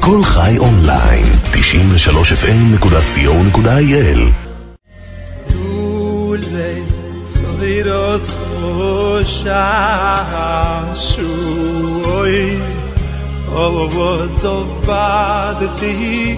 כל חי אונליין, 93fm.co.il. Soiros Shashui Ovozovadti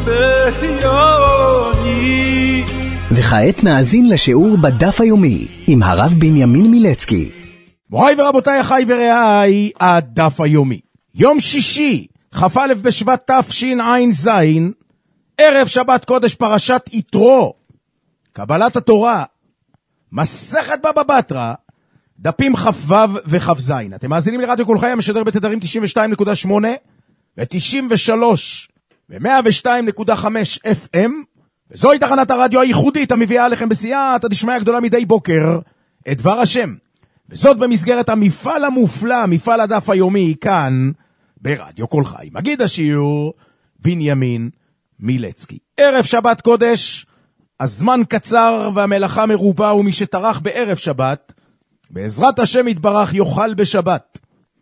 Beyoni. וכעת נאזין לשיעור בדף היומי עם הרב בנימין מילצקי. מוריי ורבותיי, אחי ורעיי, הדף היומי. יום שישי, כ"א בשבט תשע"ז, ערב שבת קודש, פרשת יתרו, קבלת התורה, מסכת בבא בתרא, דפים כ"ו וכ"ז. אתם מאזינים לרדיו כל חי, המשדר בתדרים 92.8 ו-93 ו-102.5 FM, וזוהי תחנת הרדיו הייחודית המביאה עליכם בסייעתא דשמיא הגדולה מדי בוקר את דבר השם, וזאת במסגרת המפעל המופלא, מפעל הדף היומי, כאן ברדיו כל חי. מגיד השיעור בנימין מילצקי. ערב שבת קודש, הזמן קצר והמלאכה מרובה, ומי שטרח בערב שבת, בעזרת השם יתברך יאכל בשבת.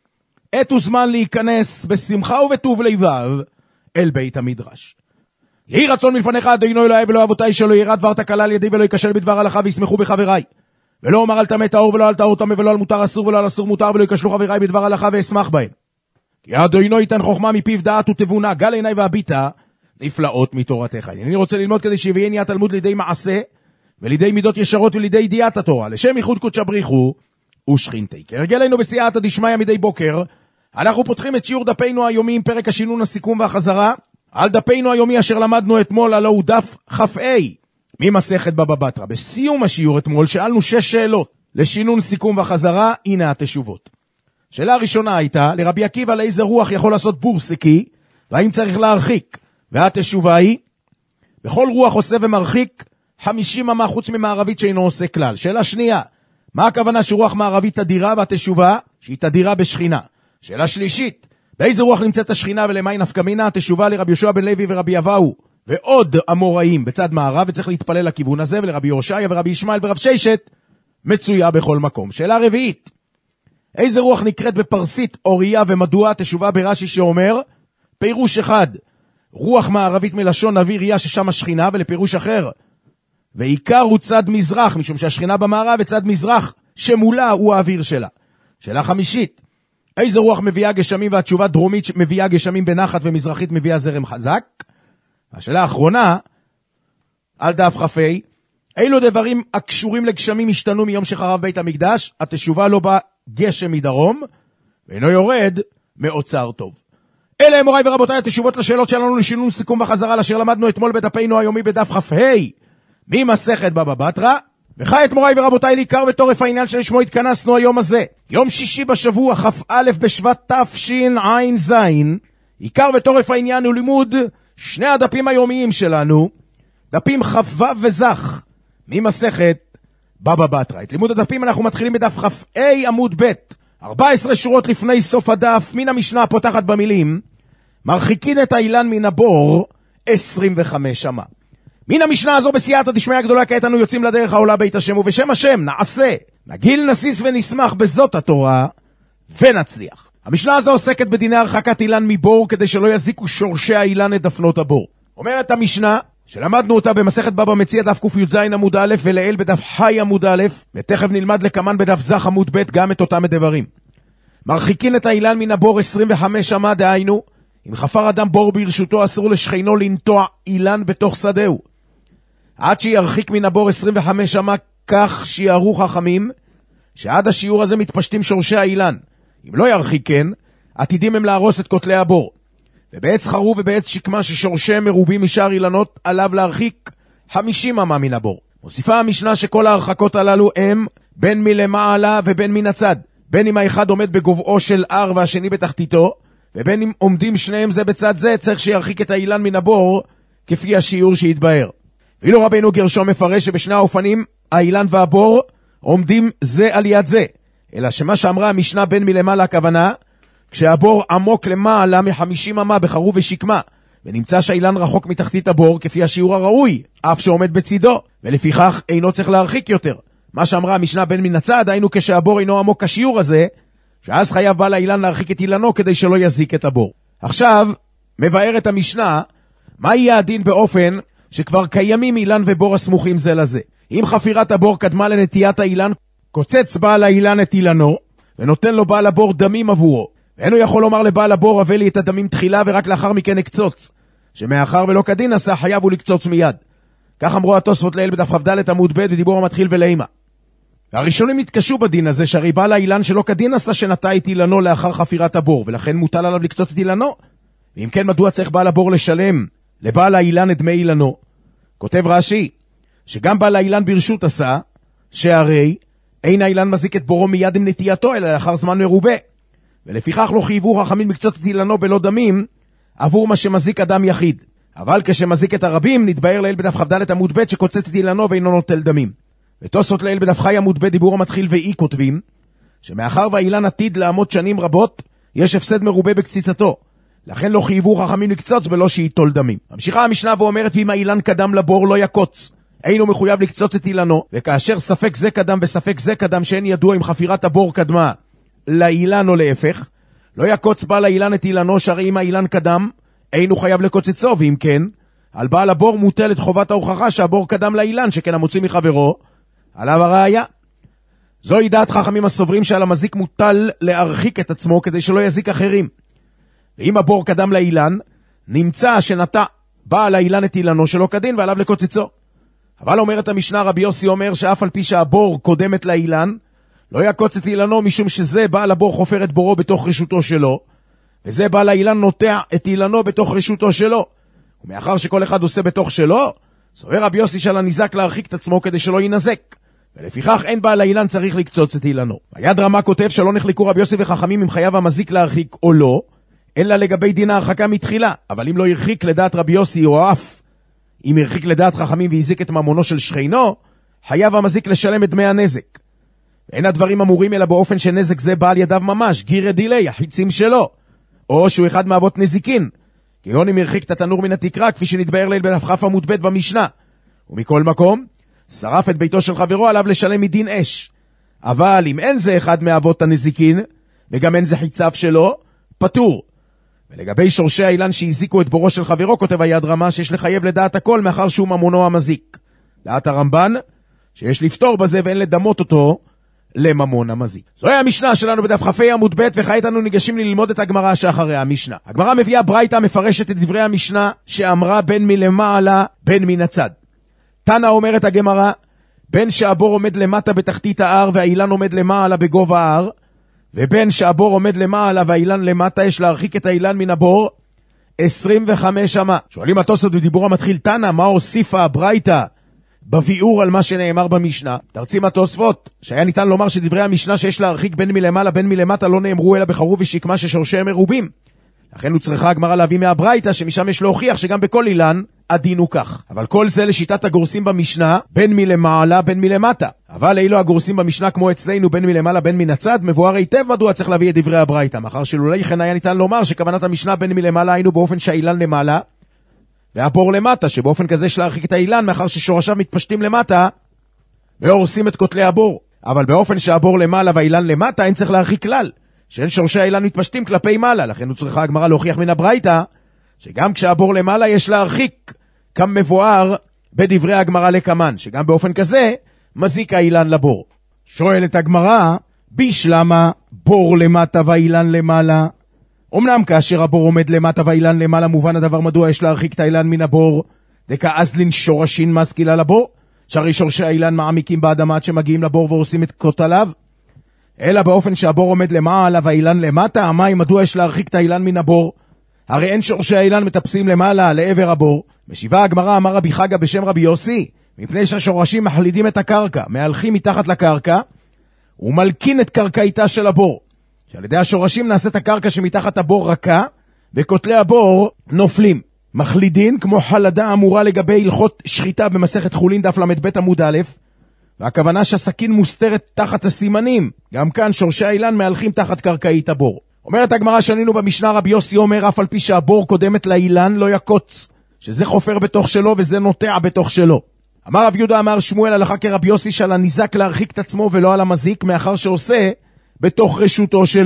עת וזמן להיכנס בשמחה ובטוב לבב אל בית המדרש. יהי רצון מלפניך אדוני אלוהי ולא אבותיי, שלא ירא דבר תקלה על ידי ולא ייכשל בדבר הלכה, וישמחו בחבריי. ולא אומר על טמא טהור ולא על טהור טמא, ולא על מותר אסור ולא על אסור מותר, ולא ייכשלו חבריי בדבר הלכה ואשמח בהם. כי אדוני ייתן חוכמה מפיו, דעת ותבונה, גל עיניי והביטה נפלאות מתורתך. אני רוצה ללמוד כדי שיביאני התלמוד לידי מעשה ולידי מידות ישרות ולידי ידיעת התורה, לשם ייחוד קודש בריחו ושכינתי. כהרגלנו בסייעתא דשמיא מדי בוקר, אנחנו פותחים את שיעור דפינו היומי עם פרק השינון, הסיכום והחזרה על דפינו היומי אשר למדנו אתמול, הלא הוא דף כ"ה ממסכת בבא בתרא. בסיום השיעור אתמול שאלנו 6 שאלות לשינון, סיכום וחזרה. הנה התשובות. שאלה הראשונה הייתה, לרבי עקיבא לאיזה רוח יכול לעשות בורסקי, והאם צריך להרחיק? והתשובה היא, בכל רוח עושה ומרחיק 50 אמה חוץ ממערבית שאינו עושה כלל. שאלה שנייה, מה הכוונה שרוח מערבית תדירה? והתשובה שהיא תדירה בשכינה. שאלה שלישית, באיזה רוח נמצאת השכינה ולמי נפקא מינה? התשובה לרבי יהושע בן לוי ורבי אבאו ועוד אמוראים בצד מערב, וצריך להתפלל לכיוון הזה, ולרבי יהושע ורבי ישמעאל ורב ששת מצויה בכל מקום. שאלה רביעית, איזה רוח נקראת בפרסית אוריה ומדוע? התשובה ברש"י שאומר, פירוש אחד, רוח מערבית מלשון נביא ריה ששם השכינה, ולפירוש אחר, ועיקר הוא צד מזרח, משום שהשכינה במערב וצד מזרח שמולה הוא האוויר שלה. שאלה חמישית, איזה רוח מביאה גשמים? והתשובה דרומית מביאה גשמים בנחת ומזרחית מביאה זרם חזק. השאלה האחרונה, על דף כ"ה, אילו דברים הקשורים לגשמים השתנו מיום שחרב בית המקדש? התשובה לא בא גשם מדרום, ואינו יורד מאוצר טוב. אלה מוריי ורבותיי התשובות לשאלות שלנו לשינון, סיכום וחזרה אשר למדנו אתמול בדפינו היומי בדף כ"ה ממסכת בבא בתרא. וכעת מוריי ורבותיי, לעיקר וטורף העניין שלשמו התכנסנו היום הזה, יום שישי בשבוע, כ"א בשבט תשע"ז. עיקר וטורף העניין הוא לימוד שני הדפים היומיים שלנו, דפים כ"ו וזך ממסכת בבא בתרא. את לימוד הדפים אנחנו מתחילים בדף כ"ה עמוד ב', 14 שורות לפני סוף הדף, מן המשנה הפותחת במילים, מרחיקין את האילן מן הבור 25 אמה. מן המשנה הזו בסייעתא דשמיא הגדולה, כעת אנו יוצאים לדרך העולה בית השם, ובשם השם נעשה, נגיל, נסיס ונשמח בזאת התורה ונצליח. המשנה הזו עוסקת בדיני הרחקת אילן מבור, כדי שלא יזיקו שורשי האילן את דפנות הבור. אומרת המשנה, שלמדנו אותה במסכת בבא מציעא דף ק"ז עמוד א', ולעיל בדף חי עמוד א', ותכף נלמד לקמן בדף זך עמוד ב' גם את אותם הדברים. מרחיקין את האילן מן הבור 25 אמה, דהיינו, אם חפר אדם בור ברשותו, אסור לשכנו לנטוע אילן בתוך שדהו, עד שירחיק מן הבור 25 אמה, כך שיערו חכמים שעד השיעור הזה מתפשטים שורשי האילן. אם לא ירחיק כן, עתידים הם להרוס את כותלי הבור. ובעץ חרוב ובעץ שקמה ששורשיהם מרובים משאר אילנות, עליו להרחיק 50 אמה מן הבור. מוסיפה המשנה שכל ההרחקות הללו הם בין מלמעלה ובין מן הצד, בין אם האחד עומד בגובהו של הר והשני בתחתיתו, ובין אם עומדים שניהם זה בצד זה, צריך שירחיק את האילן מן הבור כפי השיעור שהתבהר. ואילו רבינו גרשום מפרש שבשני האופנים האילן והבור עומדים זה על יד זה, אלא שמה שאמרה המשנה בין מלמעלה הכוונה כשהבור עמוק למעלה מ50 אמה בחרוב ושקמה, ונמצא שהאילן רחוק מתחתית הבור כפי השיעור הראוי, אף שעומד בצידו, ולפיכך אינו צריך להרחיק יותר. מה שאמרה המשנה בין מן הצד, היינו כשהבור אינו עמוק השיעור הזה, שאז חייב בעל האילן להרחיק את אילנו כדי שלא יזיק את הבור. עכשיו, מבארת המשנה, מה יהיה הדין באופן שכבר קיימים אילן ובור הסמוכים זה לזה? אם חפירת הבור קדמה לנטיית האילן, קוצץ בעל האילן את אילנו, ונותן לו בעל הבור דמים עבורו. ואינו יכול לומר לבעל הבור, הבא לי את הדמים תחילה ורק לאחר מכן אקצוץ. שמאחר ולא כדין עשה, חייב הוא לקצוץ מיד. כך אמרו התוספות לעיל בדף כ"ד עמוד ב' בדיבור המתחיל ולאימה. הראשונים התקשו בדין הזה, שהרי בעל האילן שלא כדין עשה שנטע את אילנו לאחר חפירת הבור, ולכן מוטל עליו לקצוץ את אילנו. ואם כן, מדוע צריך בעל הבור לשלם לבעל האילן את דמי אילנו? כותב רש"י, שגם בעל האילן ברשות עשה, שהרי אין האילן מזיק את בורו מיד עם נטייתו, אלא לאחר זמן מרובה. ולפיכך לא חייבו חכמים לקצוץ את אילנו בלא דמים, עבור מה שמזיק אדם יחיד. אבל כשמזיק את הרבים, נתבהר לעיל בדף כ"ד עמוד ב' שקוצץ את אילנו ואינו נוטל דמים. ותוספות לעיל בדף ח' עמוד ב' דיבור המתחיל ואי כותבים, שמאחר והאילן עתיד לעמוד שנים רבות, יש הפסד מרובה בקציצתו. לכן לא חייבו חכמים לקצוץ בלא שייטול דמים. ממשיכה המשנה ואומרת, ואם האילן קדם לבור לא יקוץ, אינו מחויב לקצוץ את אילנו, וכאשר ספק זה קדם וספק זה קדם שאין ידוע אם חפירת הבור קדמה לאילן או להפך, לא יקוץ בעל האילן את אילנו, שהרי אם האילן קדם, אינו חייב לקוצצו, ואם כן, על בעל הבור מוטלת חובת ההוכחה שהבור קדם לאילן, שכן המוציא מחברו, עליו הראיה. זוהי דעת חכמים הסוברים שעל המזיק מוטל להרחיק את עצמו כדי שלא יזיק אחרים. ואם הבור קדם לאילן, נמצא שנטע בעל האילן את אילנו שלא כדין ועליו לקוצצו. אבל אומרת המשנה, רבי יוסי אומר שאף על פי שהבור קודמת לאילן, לא יקוץ את אילנו משום שזה בעל הבור חופר את בורו בתוך רשותו שלו, וזה בעל האילן נוטע את אילנו בתוך רשותו שלו. ומאחר שכל אחד עושה בתוך שלו, סובר רבי יוסי שעל הניזק להרחיק את עצמו כדי שלא ינזק. ולפיכך אין בעל האילן צריך לקצוץ את אילנו. היד רמה כותב שלא נחלקו רבי יוסי וחכמים אם חייב המזיק להרחיק או לא, אלא לגבי דין ההרחקה מתחילה. אבל אם לא הרחיק לדעת רבי יוסי או אף אם הרחיק לדעת חכמים והזיק את ממונו של שכנו, חייב המזיק לשלם את דמי הנזק. ואין הדברים אמורים אלא באופן שנזק זה בעל ידיו ממש, גירא דילי, החיצים שלו, או שהוא אחד מאבות נזיקין, כגון אם הרחיק את התנור מן התקרה, כפי שנתבהר לעיל בדף כ' עמוד ב' במשנה. ומכל מקום, שרף את ביתו של חברו, עליו לשלם מדין אש. אבל אם אין זה אחד מאבות הנזיקין, וגם אין זה חיציו שלו, פטור. ולגבי שורשי האילן שהזיקו את בורו של חברו, כותב היד רמה שיש לחייב לדעת הכל מאחר שהוא ממונו המזיק. דעת הרמב"ן, שיש לפתור בזה ואין לדמות אותו לממון המזיק. זוהי המשנה שלנו בדף כ"ה עמוד ב', וכעת אנו ניגשים ללמוד את הגמרא שאחרי המשנה. הגמרא מביאה ברייתא מפרשת את דברי המשנה שאמרה בין מלמעלה בין מן הצד. תנא אומרת הגמרא, בין שהבור עומד למטה בתחתית ההר והאילן עומד למעלה בגובה ההר, ובין שהבור עומד למעלה והאילן למטה, יש להרחיק את האילן מן הבור 25 אמה. שואלים התוספות בדיבור המתחיל, תנא, מה הוסיפה הברייתא בביאור על מה שנאמר במשנה? תרצים התוספות שהיה ניתן לומר שדברי המשנה שיש להרחיק בין מלמעלה בין מלמטה לא נאמרו אלא בחרוב ושקמה ששורשיהם מרובים. לכן הוא צריכה הגמרא להביא מהברייתא שמשם יש להוכיח שגם בכל אילן הדין הוא כך. אבל כל זה לשיטת הגורסים במשנה, בין מלמעלה בין מלמטה. אבל אילו הגורסים במשנה כמו אצלנו בין מלמעלה בין מן הצד, מבואר היטב מדוע צריך להביא את דברי הברייתא, מאחר שלולי כן היה ניתן לומר שכוונת המשנה בין מלמעלה היינו באופן שהאילן למעלה והבור למטה, שבאופן כזה יש להרחיק את האילן מאחר ששורשיו מתפשטים למטה והורסים את כותלי הבור. אבל באופן שהבור למעלה והאילן למטה אין צריך להרחיק כלל, שאין שורשי האילן מתפשטים כלפי מעלה. לכן הוא צריכה הגמרא להוכיח מן הברייתא שגם כשהבור למעלה יש להרחיק, כמבואר בדברי הגמרא לקמן, שגם באופן כזה מזיק האילן לבור. שואלת הגמרא, בישלמה בור למטה והאילן למעלה? אמנם כאשר הבור עומד למטה והאילן למעלה, מובן הדבר מדוע יש להרחיק את האילן מן הבור, דכאזלין שורשין משכילה לבור, שהרי שורשי האילן מעמיקים באדמה עד שמגיעים לבור ועושים את כותליו. אלא באופן שהבור עומד למעלה והאילן למטה, המים מדוע יש להרחיק את האילן מן הבור? הרי אין שורשי האילן מטפסים למעלה לעבר הבור. משיבה הגמרא, אמר רבי חגה בשם רבי יוסי, מפני שהשורשים מחלידים את הקרקע, מהלכים מתחת לקרקע ומלקין את קרקעיתה של הבור, שעל ידי השורשים נעשית הקרקע שמתחת הבור רכה וכותלי הבור נופלים. מחלידין כמו חלדה אמורה לגבי הלכות שחיטה במסכת חולין דף למד עמוד א', והכוונה שהסכין מוסתרת תחת הסימנים. גם כאן שורשי האילן מהלכים תחת קרקעית הבור. אומרת הגמרא שנינו במשנה, רבי יוסי אומר אף על פי שהבור קודמת לאילן לא יקוץ, שזה חופר בתוך שלו וזה נוטע בתוך שלו. אמר רב יהודה אמר שמואל הלכה כרבי יוסי שעל הניזק להרחיק את עצמו ולא על המזיק, מאחר שעושה בתוך רשותו שלו.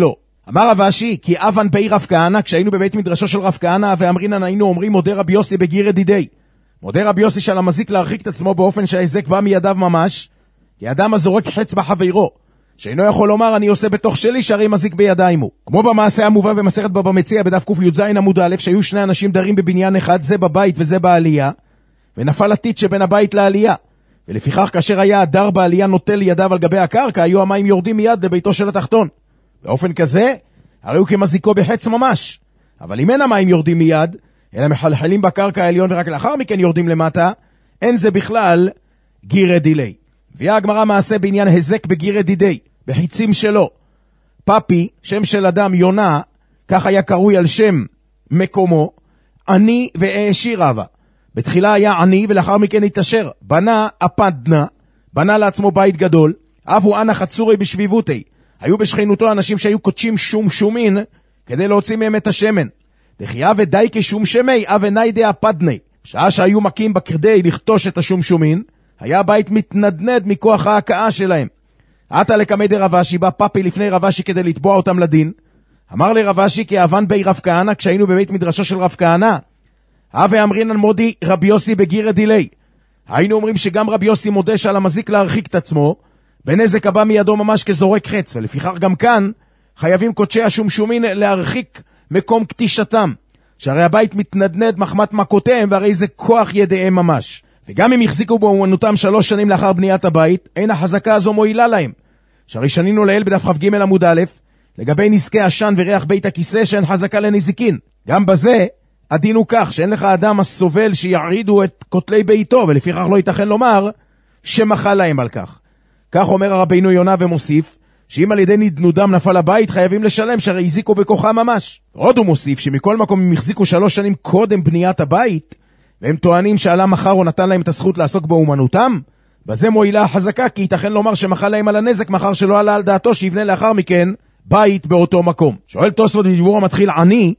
אמר רב אשי, כי אבן בי רב כהנא, כשהיינו בבית מדרשו של רב כהנא, ואמרינן היינו אומרים מודה רבי יוסי בגיר דידי. מודה רבי יוסי שעל המזיק להרחיק את עצמו באופן שההיזק בא מידיו ממש, כי אדם הזורק חץ בחברו, שאינו יכול לומר אני עושה בתוך שלי שהרי מזיק בידיים הוא. כמו במעשה המובא במסכת בבא מציעא בדף ק"ז עמוד א', שהיו שני אנשים דרים בבניין אחד, זה בבית וזה בעלייה, ונפל הטיט שבין הבית לעלייה. ולפיכך כאשר היה הדר בעלייה נוטל ידיו על גבי הקרקע, היו המים יורדים מיד לביתו של התחתון. באופן כזה, הרי הוא כמזיקו בחץ ממש. אבל אם אין המים יורדים מיד, אלא מחלחלים בקרקע העליון ורק לאחר מכן יורדים למטה, אין זה בכלל גירא דילי. הביאה הגמרא מעשה בעניין הזק בגירא דידי, בחיצים שלו. פפי, שם של אדם יונה, כך היה קרוי על שם מקומו, עני והעשיר רבה. בתחילה היה עני ולאחר מכן התעשר. בנה אפדנה, בנה לעצמו בית גדול, אבו אנא חצורי בשביבותי. היו בשכנותו אנשים שהיו קודשים שום שומין כדי להוציא מהם את השמן. דחיה ודי כשום שמי אבניידי אפדני. שעה שהיו מקים בכדי לכתוש את השום שומין, היה הבית מתנדנד מכוח ההקאה שלהם. עתה לקמי דרב אשי, בא פפי לפני רב אשי כדי לתבוע אותם לדין. אמר לרב אשי כי אבן בי רב כהנא, כשהיינו בבית מדרשו של רב כהנא, הווה אמרינן מודי רבי יוסי בגירא דילי. היינו אומרים שגם רבי יוסי מודה שעל המזיק להרחיק את עצמו, בנזק הבא מידו ממש כזורק חץ, ולפיכך גם כאן חייבים קודשי השום-שומין להרחיק מקום קטישתם, שהרי הבית מתנדנד מחמת מכותיהם, והרי זה כוח ידיהם ממש. וגם אם החזיקו באומנותם 3 שנים לאחר בניית הבית, אין החזקה הזו מועילה להם. שהרי שנינו לעיל בדף כ"ג עמוד א', לגבי נזקי עשן וריח בית הכיסא שאין חזקה לנזיקין. גם בזה הדין הוא כך, שאין לך אדם הסובל שיערידו את כותלי ביתו, ולפיכך לא ייתכן לומר שמחל להם על כך. כך אומר הרבינו יונה ומוסיף, שאם על ידי נדנודם נפל הבית, חייבים לשלם שהרי הזיקו בכוחם ממש. עוד הוא מוסיף שמכל מקום הם החזיקו 3 שנים קודם בניית הבית, והם טוענים שעלה מחר או נתן להם את הזכות לעסוק באומנותם, בזה מועילה החזקה, כי ייתכן לומר שמחל להם על הנזק מחר שלא עלה על דעתו שיבנה לאחר מכן בית באותו מקום. שואל תוספות בדיבור המתחיל עני,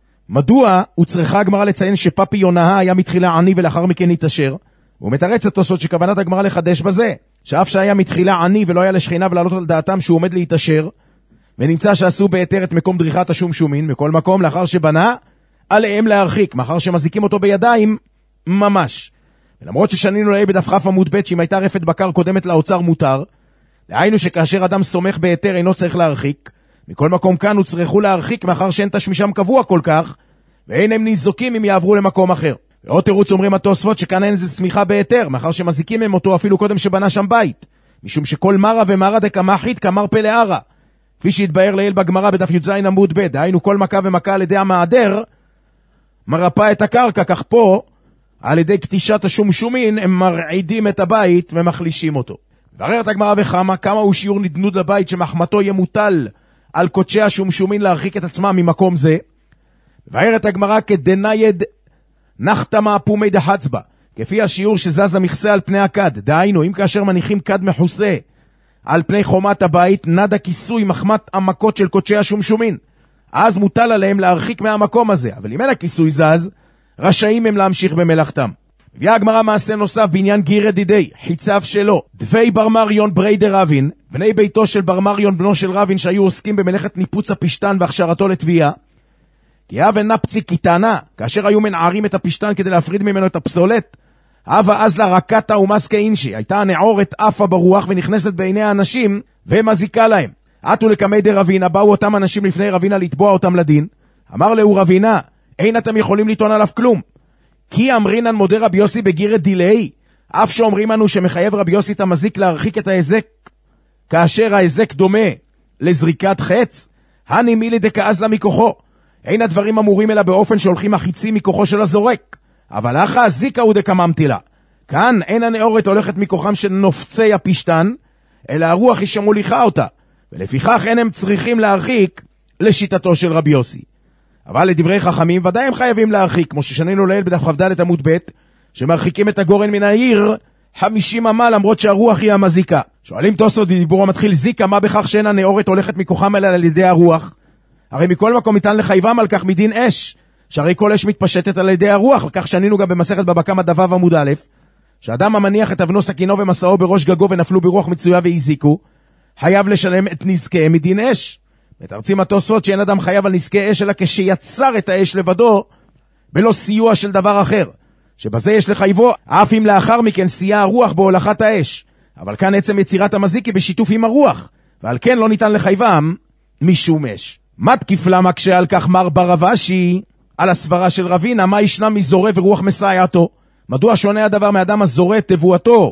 מדוע הוא צריכה הגמרא לציין שפפי יונה היה מתחילה עני ולאחר מכן התעשר? הוא מתרץ את תוספות שכוונת הגמרא לחדש בזה, שאף שהיה מתחילה עני ולא היה לשכיניו לעלות על דעתם שהוא עומד להתעשר, ונמצא שעשו בהיתר את מקום דריכת השום שומין, מכל מקום לאחר שבנה, עליהם להרחיק, מאחר שמזיקים אותו בידיים ממש. ולמרות ששנינו לעיל בדף כ' עמוד ב' שאם הייתה רפת בקר קודמת לאוצר מותר, דהיינו שכאשר אדם סומך בהיתר אינו צריך להרחיק, מכל מקום כאן הוא צריכו להרחיק מאחר שאין תשמישם קבוע כל כך, ואין הם ניזוקים אם יעברו למקום אחר. ועוד תירוץ אומרים התוספות שכאן אין איזה סמיכה בהיתר, מאחר שמזיקים הם אותו אפילו קודם שבנה שם בית, משום שכל מרה ומרה דקמחית כמר פלארה, כפי שהתבאר לעיל בגמרא בדף י"ז עמוד ב', דהיינו כל מכה ומכה על ידי המעדר מרפא את הקרקע, כך פה על ידי קטישת השום שומין הם מרעידים את הבית ומחלישים אותו. בררת הגמרא וכמה, כמה הוא שיעור נדנוד לבית שמחמתו ימוטל על קודשי השום שומין להרחיק את עצמם ממקום זה. בררת הגמרא כדנייד נחתמה פומי דחצבה, כפי השיעור שזז המכסה על פני הכד, דהיינו אם כאשר מניחים כד מחוסה על פני חומת הבית, נד הכיסוי מחמת המכות של קודשי השום שומין, אז מוטל עליהם להרחיק מהמקום הזה, אבל אם אין הכיסוי זז, רשאים הם להמשיך במלאכתם. הביאה הגמרא מעשה נוסף בעניין גירא דידי, חיציו שלו, דבי בר מריון ברי דרבין, בני ביתו של בר מריון בנו של רבין שהיו עוסקים במלאכת ניפוץ הפשטן והכשרתו לתביעה, כי הווה נפצי קיטנה, כאשר היו מנערים את הפשטן כדי להפריד ממנו את הפסולת, הווה אז לה רקתה ומסקה אינשי, הייתה הנעורת אפה ברוח ונכנסת בעיני האנשים ומזיקה להם. עתו לקמי דרבינה, באו אותם אנשים לפני רבינה לתבוע אותם לדין, אמר לו רבינה, אין אתם יכולים לטעון עליו כלום, כי אמרינן מודה רבי יוסי בגירא דילי, אף שאומרים לנו שמחייב רבי יוסי את המזיק להרחיק את ההזק, כאשר ההזק דומה לזריקת חץ, הני מילי דכעז לה מכוחו, אין הדברים אמורים אלא באופן שהולכים החיצים מכוחו של הזורק, אבל אחא הזיקה הוא דקממתילה. כאן אין הנאורת הולכת מכוחם של נופצי הפשטן, אלא הרוח היא שמוליכה אותה, ולפיכך אין הם צריכים להרחיק לשיטתו של רבי יוסי. אבל לדברי חכמים ודאי הם חייבים להרחיק, כמו ששנינו לעיל בדף כ"ד עמוד ב', שמרחיקים את הגורן מן העיר 50 אמה למרות שהרוח היא המזיקה. שואלים תוספות דיבור המתחיל זיקה, מה בכך שאין הנאורת הולכת מכוחם אלא על ידי הרוח? הרי מכל מקום ניתן לחייבם על כך מדין אש, שהרי כל אש מתפשטת על ידי הרוח, וכך שנינו גם במסכת בבא קמא דף ו' עמוד א', שאדם המניח את אבנו סכינו ומסעו בראש גגו ונפלו ברוח מצויה והזיקו, חייב לשלם את נזקיהם מדין אש. מתרצים התוספות שאין אדם חייב על נזקי אש, אלא כשיצר את האש לבדו, בלא סיוע של דבר אחר. שבזה יש לחייבו, אף אם לאחר מכן סייע הרוח בהולכת האש. אבל כאן עצם יצירת המזיק היא בשיתוף עם הרוח, ועל כן לא ניתן לחייבם משום אש. מתקיף למה כשעל כך מר ברבשי, על הסברה של רבינה, מה ישנה מזורה ורוח מסייעתו? מדוע שונה הדבר מאדם הזורה את תבואתו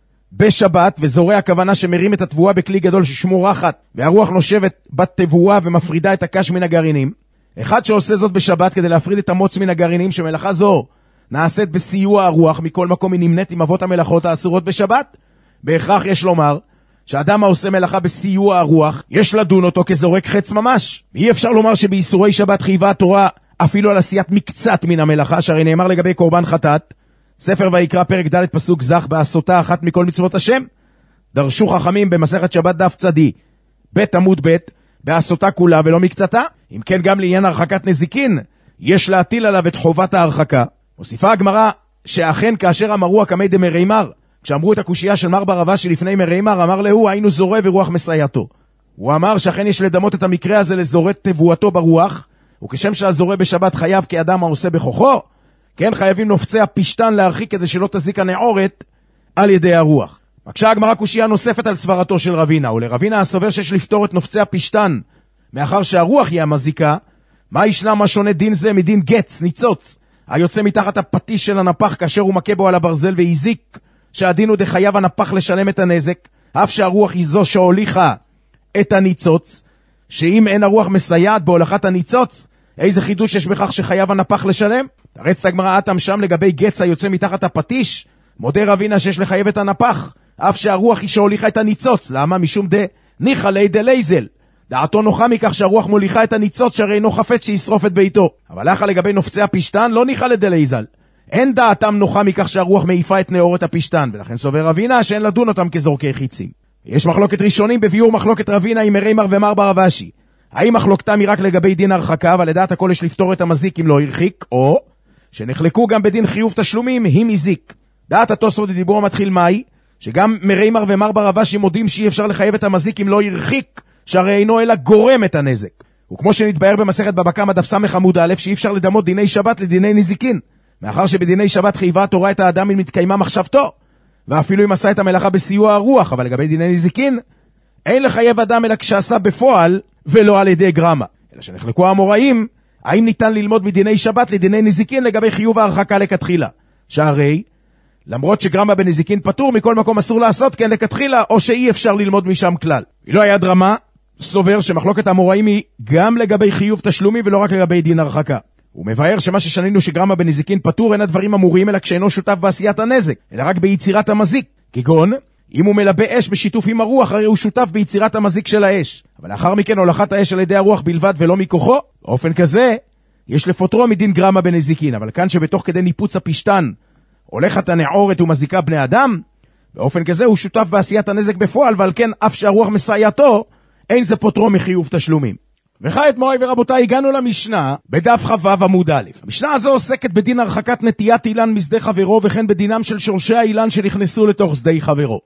בשבת, וזורה הכוונה שמרים את התבואה בכלי גדול ששמו רחת, והרוח נושבת בתבואה ומפרידה את הקש מן הגרעינים? אחד שעושה זאת בשבת כדי להפריד את המוץ מן הגרעינים, שמלאכה זו נעשית בסיוע הרוח, מכל מקום היא נמנית עם אבות המלאכות האסורות בשבת. בהכרח יש לומר שאדם העושה מלאכה בסיוע הרוח, יש לדון אותו כזורק חץ ממש. אי אפשר לומר שבאיסורי שבת חייבה התורה אפילו על עשיית מקצת מן המלאכה, שהרי נאמר לגבי קורבן חטאת, ספר ויקרא פרק ד' פסוק זך, בעשותה אחת מכל מצוות השם. דרשו חכמים במסכת שבת דף צדי בית עמוד בית, בעשותה כולה ולא מקצתה. אם כן גם לעניין הרחקת נזיקין, יש להטיל עליו את חובת ההרחקה. מוסיפה הגמרא שאכן כאשר אמרו הקמי דמרימר, כשאמרו את הקושייה של מר ברבשי לפני מרימר, אמר לו היינו זורה ורוח מסייעתו. הוא אמר שאכן יש לדמות את המקרה הזה לזורת תבואתו ברוח, וכשם שהזורה בשבת חייב כאדם העושה בכוחו, כן חייבים נופצי הפשטן להרחיק כדי שלא תזיק הנעורת על ידי הרוח. מקשה הגמרא קושייה נוספת על סברתו של רבינה, ולרבינה הסובר שיש לפתור את נופצי הפשטן מאחר שהרוח היא המזיקה. מה ישנה מה שונה דין זה מדין גץ, ניצוץ, היוצא מתחת הפטיש של הנפח כאשר הוא מכה בו על הברזל והזיק, שהדין הוא דחייב הנפח לשלם את הנזק, אף שהרוח היא זו שהוליכה את הניצוץ, שאם אין הרוח מסייעת בהולכת הניצוץ, איזה חידוש יש בכך שחייב הנפח לשלם? תרץ את הגמרא אתם שם לגבי גץ היוצא מתחת הפטיש, מודה רבינה שיש לחייב את הנפח, אף שהרוח היא שהוליכה את הניצוץ. למה? משום ניחא ליה דלייזל, דעתו נוחה מכך שהרוח מוליכה את הניצוץ, שהרי אינו חפץ שישרוף את ביתו. אבל לאחר לגבי נופצי הפשטן לא ניחא לדלייזל, אין דעתם נוחה מכך שהרוח מעיפה את נאורת הפשטן, ולכן סובר רבינה שאין לדון אותם כזורקי חיצים. יש מחלוקת ראשונים בביאור מחלוקת רבינה עם מרימר ומר ברבשי. האם מחלוקתם היא רק לגבי דין הרחקה, אבל לדעת הכל יש לפתור את המזיק אם לא הרחיק, או שנחלקו גם בדין חיוב תשלומים אם הזיק. דעת התוספות בדיבור המתחיל מהי, שגם מרימר ומר ברבשי מודים שאי אפשר לחייב את המזיק אם לא הרחיק, שהרי אינו אלא גורם את הנזק. וכמו שנתבהר במסכת בבא קמא דף ס' עמוד א', שאי אפשר לדמות דיני שבת לדיני נזיקין, מאחר שבדיני שבת חייבה התורה את האדם אם מתקיימה מחשבתו, ואפילו אם עשה את המלאכה בסיוע הרוח. אבל לגבי דיני נזיקין אין לחייב אדם אלא כשעשה בפועל ולא על ידי גרמה. אלא שנחלקו האמוראים האם ניתן ללמוד מדיני שבת לדיני נזיקין לגבי חיוב ההרחקה לכתחילה, שהרי למרות שגרמה בנזיקין פטור, מכל מקום אסור לעשות כן לכתחילה, או שאי אפשר ללמוד משם כלל. לא היה דרמה סובר שמחלוקת האמוראים היא גם לגבי חיוב תשלומי ולא רק לגבי דין הרחקה. הוא מבאר שמה ששנינו שגרמה בנזיקין פטור אין הדברים אמורים אלא כשאינו שותף בעשיית הנזק, אלא רק ביצירת המזיק. כגון אם הוא מלבה אש בשיתוף עם הרוח, הרי הוא שותף ביצירת המזיק של האש, אבל לאחר מכן הולכת האש על ידי הרוח בלבד ולא מכוחו. באופן כזה יש לפוטרו מדין גרמה בנזיקין. אבל כאן שבתוך כדי ניפוץ הפשטן הולכת הנעורת ומזיקה בני אדם, באופן כזה הוא שותף בעשיית הנזק בפועל, ועל כן אף שהרוח מסייעתו אין זה פוטרו מחיוב תשלומים. וכעת מוריי ורבותיי, הגענו למשנה בדף כ"ו עמוד א'. המשנה הזו עוסקת בדין הרחקת נטיית אילן משדה חברו, וכן בדינם של שורשי האילן שנכנסו לתוך שדה חברו.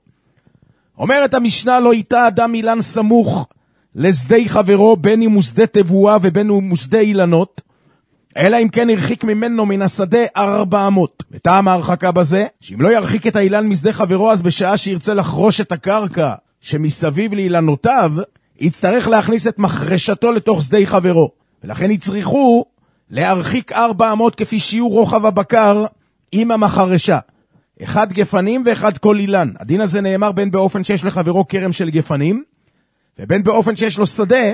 אומרת המשנה, לא ייטע אדם אילן סמוך לשדה חברו, בין אם הוא שדה תבואה ובין אם הוא שדה אילנות, אלא אם כן הרחיק ממנו מן השדה 400. וטעם ההרחקה בזה, שאם לא ירחיק את האילן משדה חברו, אז בשעה שירצה לחרוש את הקרקע שמסביב לאילנותיו, יצטרך להכניס את מחרשתו לתוך שדה חברו, ולכן יצריכו להרחיק 400 כפי שיעור רוחב הבקר עם המחרשה, 1 גפנים ו1 כל אילן. הדין הזה נאמר בין באופן שיש לחברו כרם של גפנים, ובין באופן שיש לו שדה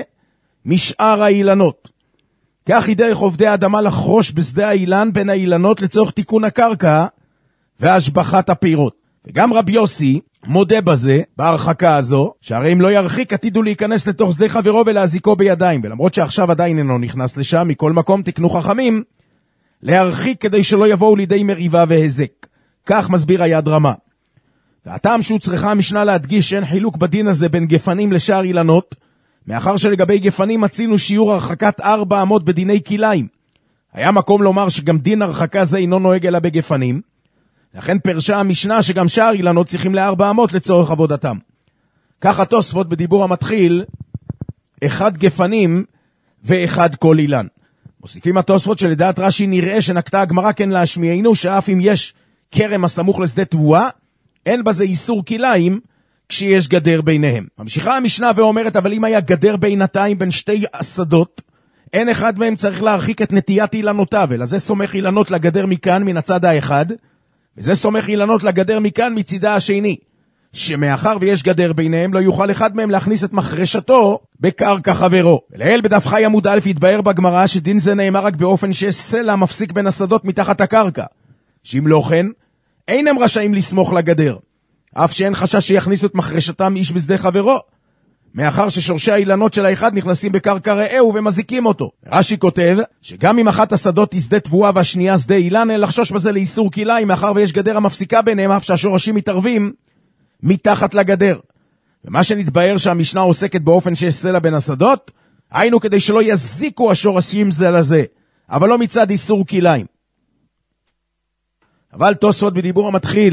משאר האילנות. כך היא דרך עובדי האדמה לחרוש בשדה האילן בין האילנות לצורך תיקון הקרקע והשבחת הפירות. וגם רבי יוסי מודה בזה, בהרחקה הזו, שהרי אם לא ירחיק עתידו להיכנס לתוך שדה חברו ולהזיקו בידיים, ולמרות שעכשיו עדיין אינו נכנס לשם, מכל מקום תקנו חכמים להרחיק כדי שלא יבואו לידי מריבה והזק. כך מסביר היד רמה. והטעם שהוא צריכה המשנה להדגיש שאין חילוק בדין הזה בין גפנים לשאר אילנות, מאחר שלגבי גפנים מצינו שיעור הרחקת 400 בדיני כיליים. היה מקום לומר שגם דין הרחקה זה אינו נוהג אלא בגפנים, לכן פרשה המשנה שגם שאר אילנות צריכים ל400 לצורך עבודתם. כך התוספות בדיבור המתחיל אחד גפנים ואחד כל אילן. מוסיפים התוספות שלדעת רש"י נראה שנקטה הגמרא כן להשמיענו, שאף אם יש כרם הסמוך לשדה תבואה, אין בזה איסור כליים כשיש גדר ביניהם. ממשיכה המשנה ואומרת, אבל אם היה גדר בינתיים בין שתי השדות, אין אחד מהם צריך להרחיק את נטיית אילנותיו, אלא זה סומך אילנות לגדר מכאן מן הצד האחד, וזה סומך אילנות לגדר מכאן מצידה השני, שמאחר ויש גדר ביניהם, לא יוכל אחד מהם להכניס את מחרשתו בקרקע חברו. ולעיל בדף חי עמוד א' יתבהר בגמרא שדין זה נאמר רק באופן שיש סלע מפסיק בין השדות מתחת הקרקע, שאם לא כן, אין הם רשאים לסמוך לגדר, אף שאין חשש שיכניסו את מחרשתם איש בשדה חברו, מאחר ששורשי האילנות של האחד נכנסים בקרקע רעהו ומזיקים אותו. רש"י כותב שגם אם אחת השדות היא שדה תבואה והשנייה שדה אילן, אין לחשוש בזה לאיסור כליים, מאחר ויש גדר המפסיקה ביניהם, אף שהשורשים מתערבים מתחת לגדר. ומה שנתבהר שהמשנה עוסקת באופן שיש סלע בין השדות, היינו כדי שלא יזיקו השורשים זה לזה, אבל לא מצד איסור כליים. אבל תוספות בדיבור המתחיל,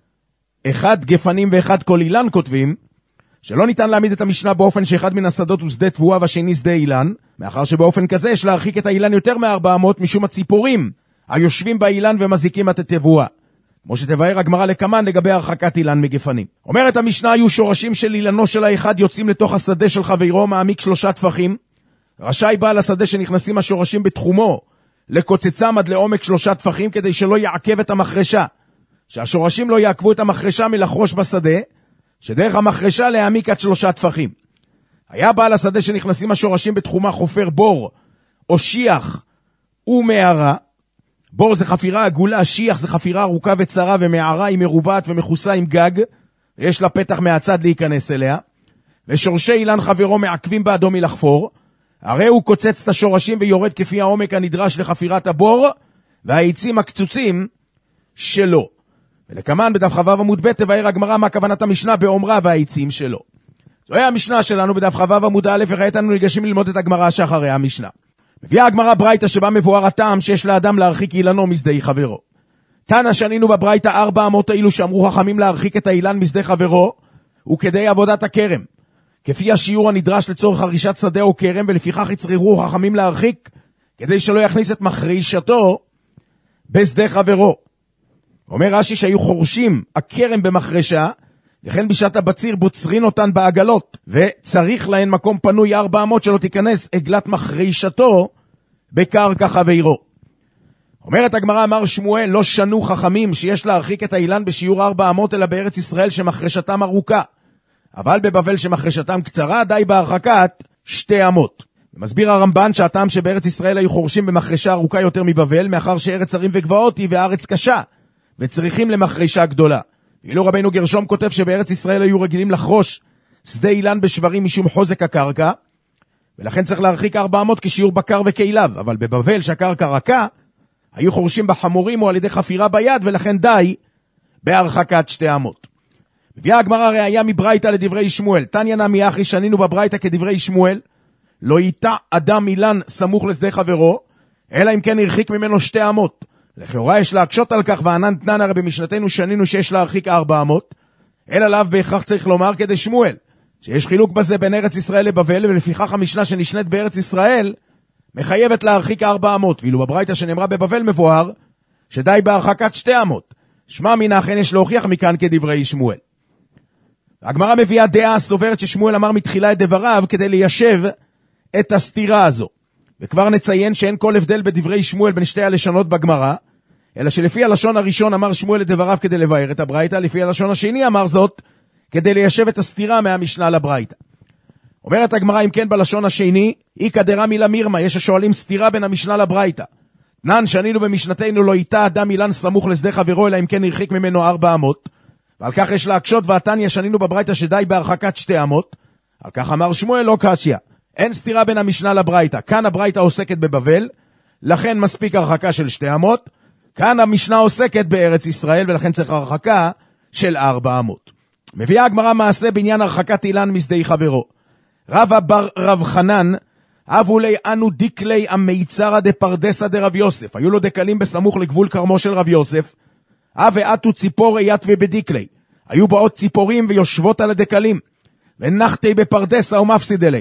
אחד גפנים ואחד כל אילן כותבים, שלא ניתן להעמיד את המשנה באופן שאחד מן השדות הוא שדה תבואה והשני שדה אילן, מאחר שבאופן כזה יש להרחיק את האילן יותר מ-400 משום הציפורים היושבים באילן ומזיקים את התבואה. כמו שתבהר הגמרא לקמן לגבי הרחקת אילן מגפנים. אומרת המשנה, היו שורשים של אילנו של האחד יוצאים לתוך השדה של חברו מעמיק 3 טפחים, רשאי בעל השדה שנכנסים השורשים בתחומו לקוצצם עד לעומק 3 טפחים כדי שלא יעכב את המחרשה, שהשורשים לא יעכבו את המחרשה מלחרוש בשדה, שדרך המחרשה להעמיק עד 3 טפחים. היה בעל השדה שנכנסים השורשים בתחומה חופר בור או שיח ומערה. בור זה חפירה עגולה, שיח זה חפירה ארוכה וצרה, ומערה היא מרובעת ומכוסה עם גג, ויש לה פתח מהצד להיכנס אליה, ושורשי אילן חברו מעכבים בעדו מלחפור, הרי הוא קוצץ את השורשים ויורד כפי העומק הנדרש לחפירת הבור, והעצים הקצוצים שלו. ולכמן בדף חו' עמוד ב' תבהר הגמרא מה כוונת המשנה באומרה והעצים שלו. זוהי המשנה שלנו בדף חו' עמוד א', וכעת אנו ניגשים ללמוד את הגמרא שאחרי המשנה. מביאה הגמרא ברייתא שבה מבואר הטעם שיש לאדם להרחיק אילנו משדה חברו. תנא שנינו בברייתא 4 אמות האלו שאמרו חכמים להרחיק את האילן משדה חברו, וכדי עבודת הכרם, כפי השיעור הנדרש לצורך חרישת שדה או כרם, ולפיכך יצריכו חכמים להרחיק, כדי שלא יכניס את מחרישתו בשדה חברו. אומר רש"י שהיו חורשים הכרם במחרשה, לכן בשעת הבציר בוצרין אותן בעגלות, וצריך להן מקום פנוי 400 שלא תיכנס עגלת מחרישתו בקרקע חברו. אומרת הגמרא, אמר שמואל, לא שנו חכמים שיש להרחיק את האילן בשיעור 400 אלא בארץ ישראל שמחרשתם ארוכה, אבל בבבל שמחרשתם קצרה די בהרחקת 2 אמות. מסביר הרמב"ן שהטעם שבארץ ישראל היו חורשים במחרשה ארוכה יותר מבבל, מאחר שארץ הרים וגבעות היא והארץ קשה, וצריכים למחרשה גדולה. ואילו רבינו גרשום כותב שבארץ ישראל היו רגילים לחרוש שדה אילן בשברים משום חוזק הקרקע, ולכן צריך להרחיק 400 כשיעור בקר וכליו, אבל בבבל שהקרקע רכה, היו חורשים בחמורים או על ידי חפירה ביד, ולכן די בהרחקת 2 אמות. מביאה הגמרא ראיה מברייתא לדברי שמואל, תניא נמי אחי שנינו בברייתא כדברי שמואל, לא ייטע אדם אילן סמוך לשדה חברו, אלא אם כן הרחיק ממנו 2 אמות. לכאורה יש להקשות על כך, וענן תנן הרי במשנתנו שנינו שיש להרחיק 400, אלא לאו בהכרח צריך לומר כדי שמואל, שיש חילוק בזה בין ארץ ישראל לבבל, ולפיכך המשנה שנשנית בארץ ישראל מחייבת להרחיק 400, ואילו בברייתא שנאמרה בבבל מבואר שדי בהרחקת 2 אמות. שמע מן האחן יש להוכיח מכאן כדברי שמואל. הגמרא מביאה דעה סוברת ששמואל אמר מתחילה את דבריו כדי ליישב את הסתירה הזו. וכבר נציין שאין כל הבדל בדברי שמואל בין שתי הלשונות בגמרא, אלא שלפי הלשון הראשון אמר שמואל את דבריו כדי לבאר את הברייתא, לפי הלשון השני אמר זאת כדי ליישב את הסתירה מהמשנה לברייתא. אומרת הגמרא, אם כן בלשון השני, אי כדרה מילה מירמה, יש השואלים סתירה בין המשנה לברייתא. נן שנינו במשנתנו לא ייטע אדם אילן סמוך לשדה חברו, אלא אם כן הרחיק ממנו 400, ועל כך יש להקשות, והתניא שנינו בברייתא שדי בהרחקת 2 אמות, על כך אמר שמואל לא קשיא. אין סתירה בין המשנה לברייתא, כאן הברייתא עוסקת בבבל, לכן מספיק הרחקה של 2 אמות, כאן המשנה עוסקת בארץ ישראל, ולכן צריך הרחקה של 400. מביאה הגמרא מעשה בעניין הרחקת אילן משדה חברו. רבא בר רב חנן, אבו לי אנו דיקלי המיצרא דפרדסא דרב יוסף, היו לו דקלים בסמוך לגבול כרמו של רב יוסף, ואתו ציפור יתווה בדיקלי, היו באות ציפורים ויושבות על הדקלים, ונחתי בפרדסא ומפסיד אלי,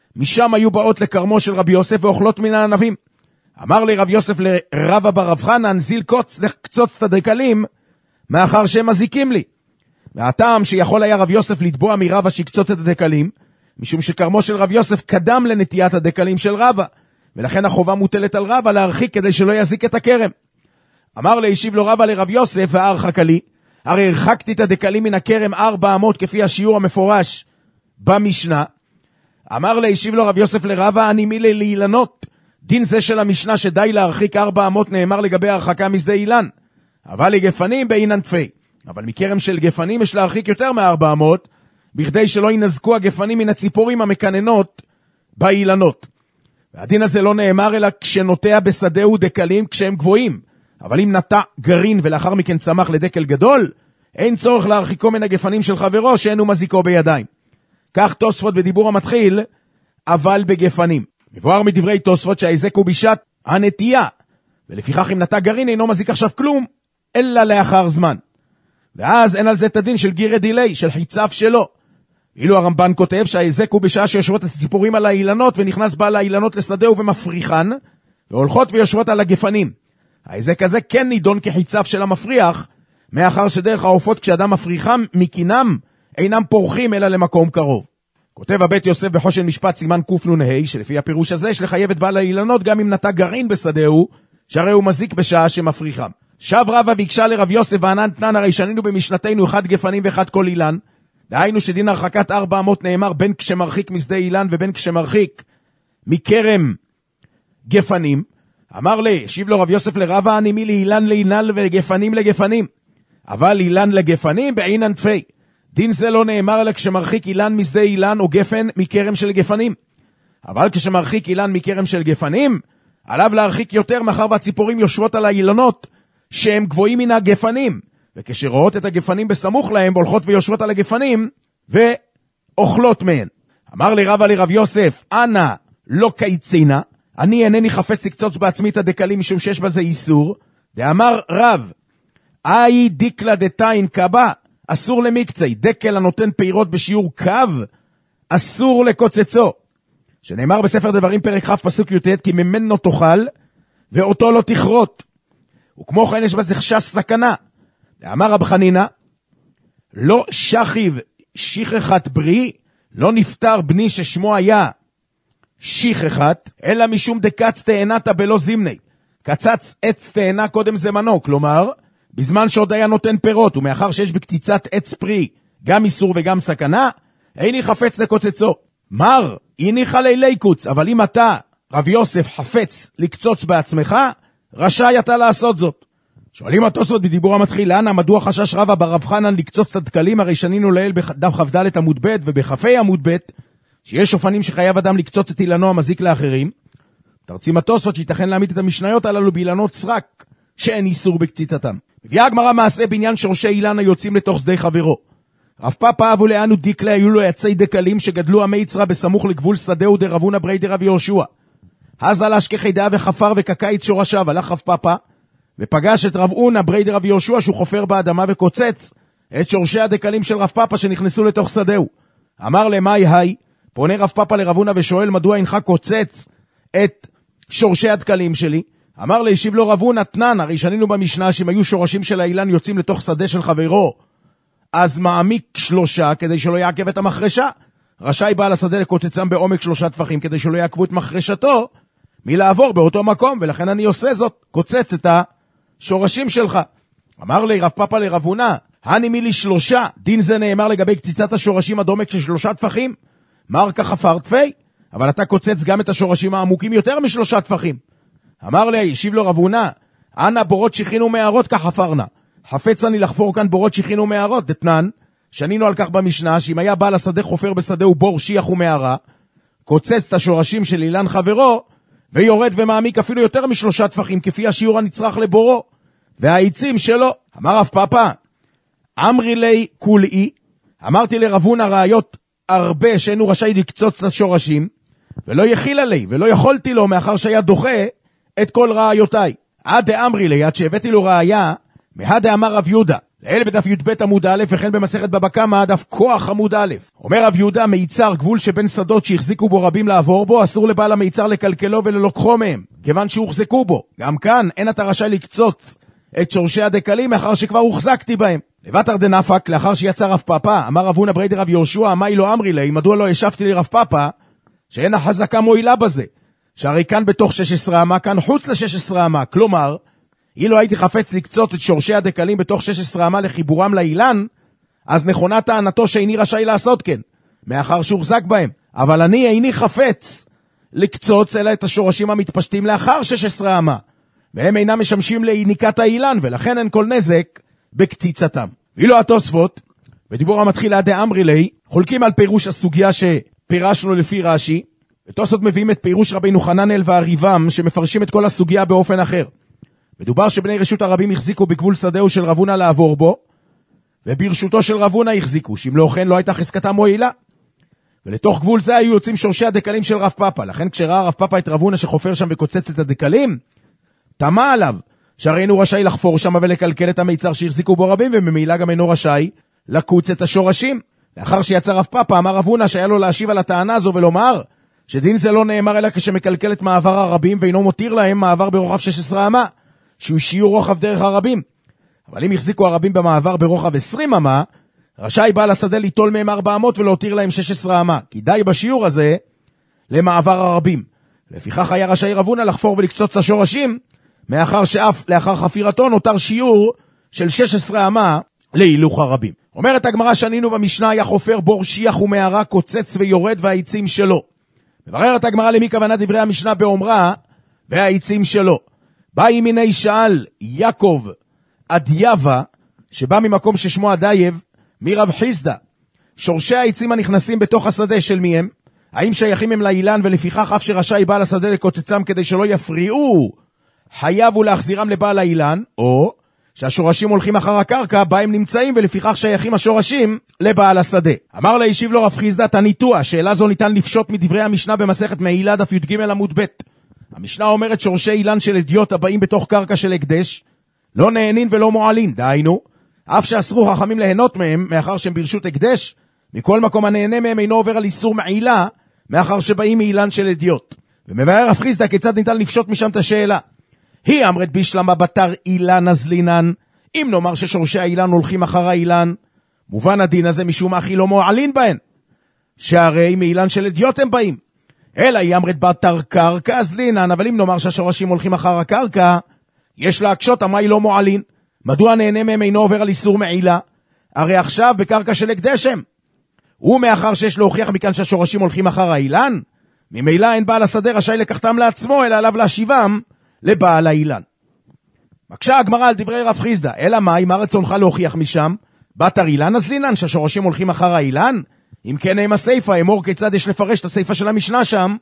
משם היו באות לקרמו של רבי יוסף ואוכלות מן הענבים. אמר לי רב יוסף לרבא בר רב חנן, זיל קוץ לקצוץ את הדקלים, מאחר שהם מזיקים לי. והטעם שיכול היה רב יוסף לתבוע מרבא שיקצוץ את הדקלים, משום שקרמו של רב יוסף קדם לנטיית הדקלים של רבא, ולכן החובה מוטלת על רבא להרחיק כדי שלא יזיק את הכרם. אמר לי, השיב לו רבא לרב יוסף, והרחק לי, הרי הרחקתי את הדקלים מן הכרם 400 כפי השיעור המפורש במשנה. אמר לי, השיב לו רב יוסף לרבא, אני מילי לאילנות, דין זה של המשנה שדי להרחיק 400 נאמר לגבי הרחקה משדה אילן, אבל לגפנים באינן תפי. אבל מכרם של גפנים יש להרחיק יותר מ-400, בכדי שלא ינזקו הגפנים מן הציפורים המקננות באילנות. והדין הזה לא נאמר אלא כשנוטע בשדהו דקלים כשהם גבוהים, אבל אם נטע גרעין ולאחר מכן צמח לדקל גדול, אין צורך להרחיקו מן הגפנים של חברו שאינו מזיקו בידיים. כך תוספות בדיבור המתחיל, אבל בגפנים. מבואר מדברי תוספות שההיזק הוא בשעת הנטייה, ולפיכך אם נטע גרעין אינו מזיק עכשיו כלום, אלא לאחר זמן. ואז אין על זה את הדין של גירה דילי, של חיצף שלו. אילו הרמב"ן כותב שההיזק הוא בשעה שיושבות הציפורים על האילנות, ונכנס בעל האילנות לשדהו ומפריחן, והולכות ויושבות על הגפנים. ההיזק הזה כן נידון כחיצף של המפריח, מאחר שדרך העופות כשאדם מפריחם מקינם, אינם פורחים אלא למקום קרוב. כותב הבית יוסף בחושן משפט סימן קנ"ה, שלפי הפירוש הזה יש לחייב את בעל האילנות גם אם נטע גרעין בשדהו, שהרי הוא מזיק בשעה שמפריחם. שב רבא ביקשה לרב יוסף וענן תנן, הרי שנינו במשנתנו 1 גפנים ו1 כל אילן, דהיינו שדין הרחקת 400 נאמר בין כשמרחיק משדה אילן ובין כשמרחיק מכרם גפנים. אמר לי, השיב לו רב יוסף לרבא, אני מי לאילן לאילן ולגפנים לגפנים, אבל אילן לגפנים בעינן תפי. דין זה לא נאמר אלא כשמרחיק אילן משדה אילן או גפן מכרם של גפנים, אבל כשמרחיק אילן מכרם של גפנים, עליו להרחיק יותר מאחר והציפורים יושבות על האילנות שהם גבוהים מן הגפנים, וכשרואות את הגפנים בסמוך להם הולכות ויושבות על הגפנים ואוכלות מהן. אמר לי רבא לרב יוסף, אנא לא קייצינה, אני אינני חפץ לקצוץ בעצמי את הדקלים משום שיש בזה איסור. דאמר רב, אי דיקלה דתיים קבע, אסור למקצי, דקל הנותן פירות בשיעור קו, אסור לקוצצו. שנאמר בספר דברים פרק כ' פסוק י"ט, כי ממנו תאכל ואותו לא תכרות. וכמו כן יש בזה חשש סכנה. דאמר רב חנינא, לא שכיב שכחת ברי, לא נפטר בני ששמו היה שכחת, אלא משום דקץ תאנתה בלא זמני. קצץ עץ תאנה קודם זמנו, כלומר, בזמן שעוד היה נותן פירות, ומאחר שיש בקציצת עץ פרי גם איסור וגם סכנה, איני חפץ לקוצצו. מר, איני חלי ליקוץ, אבל אם אתה, רב יוסף, חפץ לקצוץ בעצמך, רשאי אתה לעשות זאת. שואלים התוספות בדיבור המתחיל, למה מדוע חשש רבא בר רב חנן לקצוץ את הדקלים, הרי שנינו לעיל בדף כ"ד עמוד ב' ובכ"ה עמוד ב', שיש אופנים שחייב אדם לקצוץ את אילנו המזיק לאחרים. תרצים התוספות שייתכן להעמיד את המשניות הללו באילנות סרק, שאין איסור בקציצתם. מביאה הגמרא מעשה בעניין שורשי אילן היוצאים לתוך שדה חברו. רב פאפא אבו לאנו דיקלה, היו לו עצי דקלים שגדלו עמי יצרה בסמוך לגבול שדהו דרבונה ברי דרב יהושע. אז על אשכחי דעה וחפר וקקע את שורשיו. הלך רב פאפא ופגש את רב אונה ברי דרב יהושע שהוא חופר באדמה וקוצץ את שורשי הדקלים של רב פאפא שנכנסו לתוך שדהו. אמר למאי היי, פונה רב פאפא לרב אונה ושואל מדוע אינך קוצץ את שורשי הדקלים שלי. אמר לי, השיב לו רב אונה, תנן, הרי שנינו במשנה שאם היו שורשים של האילן יוצאים לתוך שדה של חברו, אז מעמיק 3 כדי שלא יעכב את המחרשה. רשאי בעל השדה לקוצצם בעומק 3 טפחים כדי שלא יעכבו את מחרשתו מלעבור באותו מקום, ולכן אני עושה זאת, קוצץ את השורשים שלך. אמר לי רב פאפא לרב אונה, הני מילי 3, דין זה נאמר לגבי קציצת השורשים עד עומק של 3 טפחים, מרקה חפר תפי, אבל אתה קוצץ גם את השורשים העמוקים יותר מ3 טפחים. אמר לי, השיב לו רב אונה, אנא בורות שכין ומערות כך חפרנה. חפץ אני לחפור כאן בורות שכין ומערות, דתנן, שנינו על כך במשנה, שאם היה בעל השדה חופר בשדה ובור שיח ומערה, קוצץ את השורשים של אילן חברו, ויורד ומעמיק אפילו יותר מ3 טפחים, כפי השיעור הנצרך לבורו, והעצים שלו. אמר רב פאפא, אמרי לי כולאי, אמרתי לרב אונה ראיות הרבה שאינו רשאי לקצוץ את השורשים, ולא יחיל עלי, ולא יכולתי לו, מאחר שהיה דוחה את כל ראיותיי. עד דאמרי לי, עד שהבאתי לו ראיה, מהד דאמר רב יהודה, לאלה בדף י"ב עמוד א', וכן במסכת בבא קמא דף כוח עמוד א'. אומר רב יהודה, מיצר, גבול שבין שדות שהחזיקו בו רבים לעבור בו, אסור לבעל המיצר לקלקלו וללוקחו מהם, כיוון שהוחזקו בו. גם כאן אין אתה רשאי לקצוץ את שורשי הדקלים מאחר שכבר הוחזקתי בהם. לבטר דנפק, לאחר שיצא רב פאפא, אמר רב הונא בריידי רב יהושע, מאי לא אמרי לי, מדוע לא השבתי לי רב פאפא, שאין החזקה מועילה בזה, שהרי כאן בתוך 16 אמה, כאן חוץ ל-16 אמה, כלומר, אילו הייתי חפץ לקצות את שורשי הדקלים בתוך 16 אמה לחיבורם לאילן, אז נכונה טענתו שאיני רשאי לעשות כן, מאחר שהוחזק בהם. אבל אני איני חפץ לקצוץ אלא את השורשים המתפשטים לאחר 16 אמה, והם אינם משמשים לעיניקת האילן, ולכן אין כל נזק בקציצתם. ואילו התוספות, בדיבור המתחיל עד אמרי לי, חולקים על פירוש הסוגיה שפירשנו לפי רש"י, ותוספות מביאים את פירוש רבינו חננאל והריבם, שמפרשים את כל הסוגיה באופן אחר. מדובר שבני רשות הרבים החזיקו בגבול שדהו של רב הונא לעבור בו, וברשותו של רב הונא החזיקו, שאם לא כן לא הייתה חזקתה מועילה. ולתוך גבול זה היו יוצאים שורשי הדקלים של רב פאפא. לכן כשראה רב פאפא את רב הונא שחופר שם וקוצץ את הדקלים, תמה עליו, שהרי אינו רשאי לחפור שם ולקלקל את המיצר שהחזיקו בו רבים, וממילא גם אינו רשאי לקוץ את השורשים. לאחר שיצא רב פאפא, אמר רב הונא שהיה לו להשיב על הטענה הזו ולומר, שדין זה לא נאמר אלא כשמקלקל את מעבר הרבים, ואינו מותיר להם מעבר ברוחב 16 אמה, שהוא שיעור רוחב דרך הרבים. אבל אם החזיקו הרבים במעבר ברוחב 20 אמה, רשאי בעל השדה ליטול מהם 400 ולהותיר להם 16 אמה, כי די בשיעור הזה למעבר הרבים. לפיכך היה רשאי רב הונא לחפור ולקצוץ את השורשים, מאחר שאף לאחר חפירתו נותר שיעור של 16 אמה להילוך הרבים. אומרת הגמרא, שנינו במשנה, היה חופר בור שיח ומערה, קוצץ ויורד והעצים שלו. מבררת הגמרא למי כוונה דברי המשנה באומרה והעצים שלו. באי מיני שאל יעקב אדייבה, שבא ממקום ששמו אדייב, מרב חיסדא, שורשי העצים הנכנסים בתוך השדה של מי הם? האם שייכים הם לאילן, ולפיכך אף שרשאי בעל השדה לקוצצם כדי שלא יפריעו, חייב הוא להחזירם לבעל האילן, או שהשורשים הולכים אחר הקרקע בה הם נמצאים, ולפיכך שייכים השורשים לבעל השדה. אמר לה, השיב לו רב חיסדא, תניתוע, שאלה זו ניתן לפשוט מדברי המשנה במסכת מעילה דף י"ג עמוד ב'. המשנה אומרת שורשי אילן של אדיוט הבאים בתוך קרקע של הקדש לא נהנין ולא מועלין, דהיינו אף שאסרו חכמים ליהנות מהם מאחר שהם ברשות הקדש, מכל מקום הנהנה מהם אינו עובר על איסור מעילה מאחר שבאים מאילן של אדיוט. ומבאר רב חיסדא כיצד ניתן לפשוט משם את השאלה. היא אמרת בישלמה בתר אילן נזלינן, אם נאמר ששורשי האילן הולכים אחר האילן, מובן הדין הזה משום אחי לא מועלין בהן, שהרי מאילן של אדיוט הם באים. אלא היא אמרת בתר קרקע אז לינן, אבל אם נאמר שהשורשים הולכים אחר הקרקע, יש להקשות המי לא מועלין. מדוע נהנה מהם אינו עובר על איסור מעילה? הרי עכשיו בקרקע של הקדשם. ומאחר שיש להוכיח מכאן שהשורשים הולכים אחר האילן, ממילא אין בעל השדה רשאי לקחתם לעצמו, אלא עליו להשיבם לבעל האילן. מקשה הגמרא על דברי רב חיסדא, אלא מה, אם הרצונך להוכיח משם, בתר אילן אז לינן, שהשורשים הולכים אחר האילן? אם כן הם הסייפה, אמור כיצד יש לפרש את הסייפה של המשנה שם,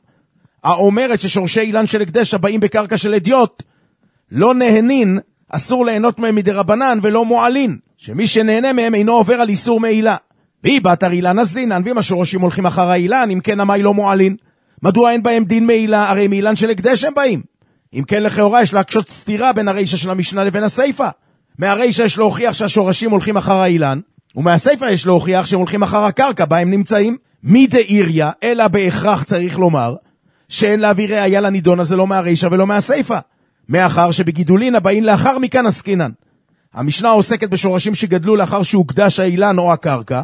האומרת ששורשי אילן של הקדש הבאים בקרקע של אדיוט, לא נהנין, אסור ליהנות מהם מדרבנן ולא מועלין, שמי שנהנה מהם אינו עובר על איסור מעילה. והיא בתר אילן אז לינן, ואם השורשים הולכים אחר האילן, אם כן המי לא מועלין. מדוע אין בהם דין מעילה? הרי מאילן של הקדש הם באים. אם כן לכאורה יש להקשות סתירה בין הרישה של המשנה לבין הסייפה. מהרישה יש להוכיח שהשורשים הולכים אחר האילן, ומהסייפה יש להוכיח שהם הולכים אחר הקרקע בה הם נמצאים. מי דאיריה, אלא בהכרח צריך לומר, שאין להביא ראיה לנידון הזה לא מהרישה ולא מהסייפה. מאחר שבגידולין הבאים לאחר מכאן עסקינן. המשנה עוסקת בשורשים שגדלו לאחר שהוקדש האילן או הקרקע,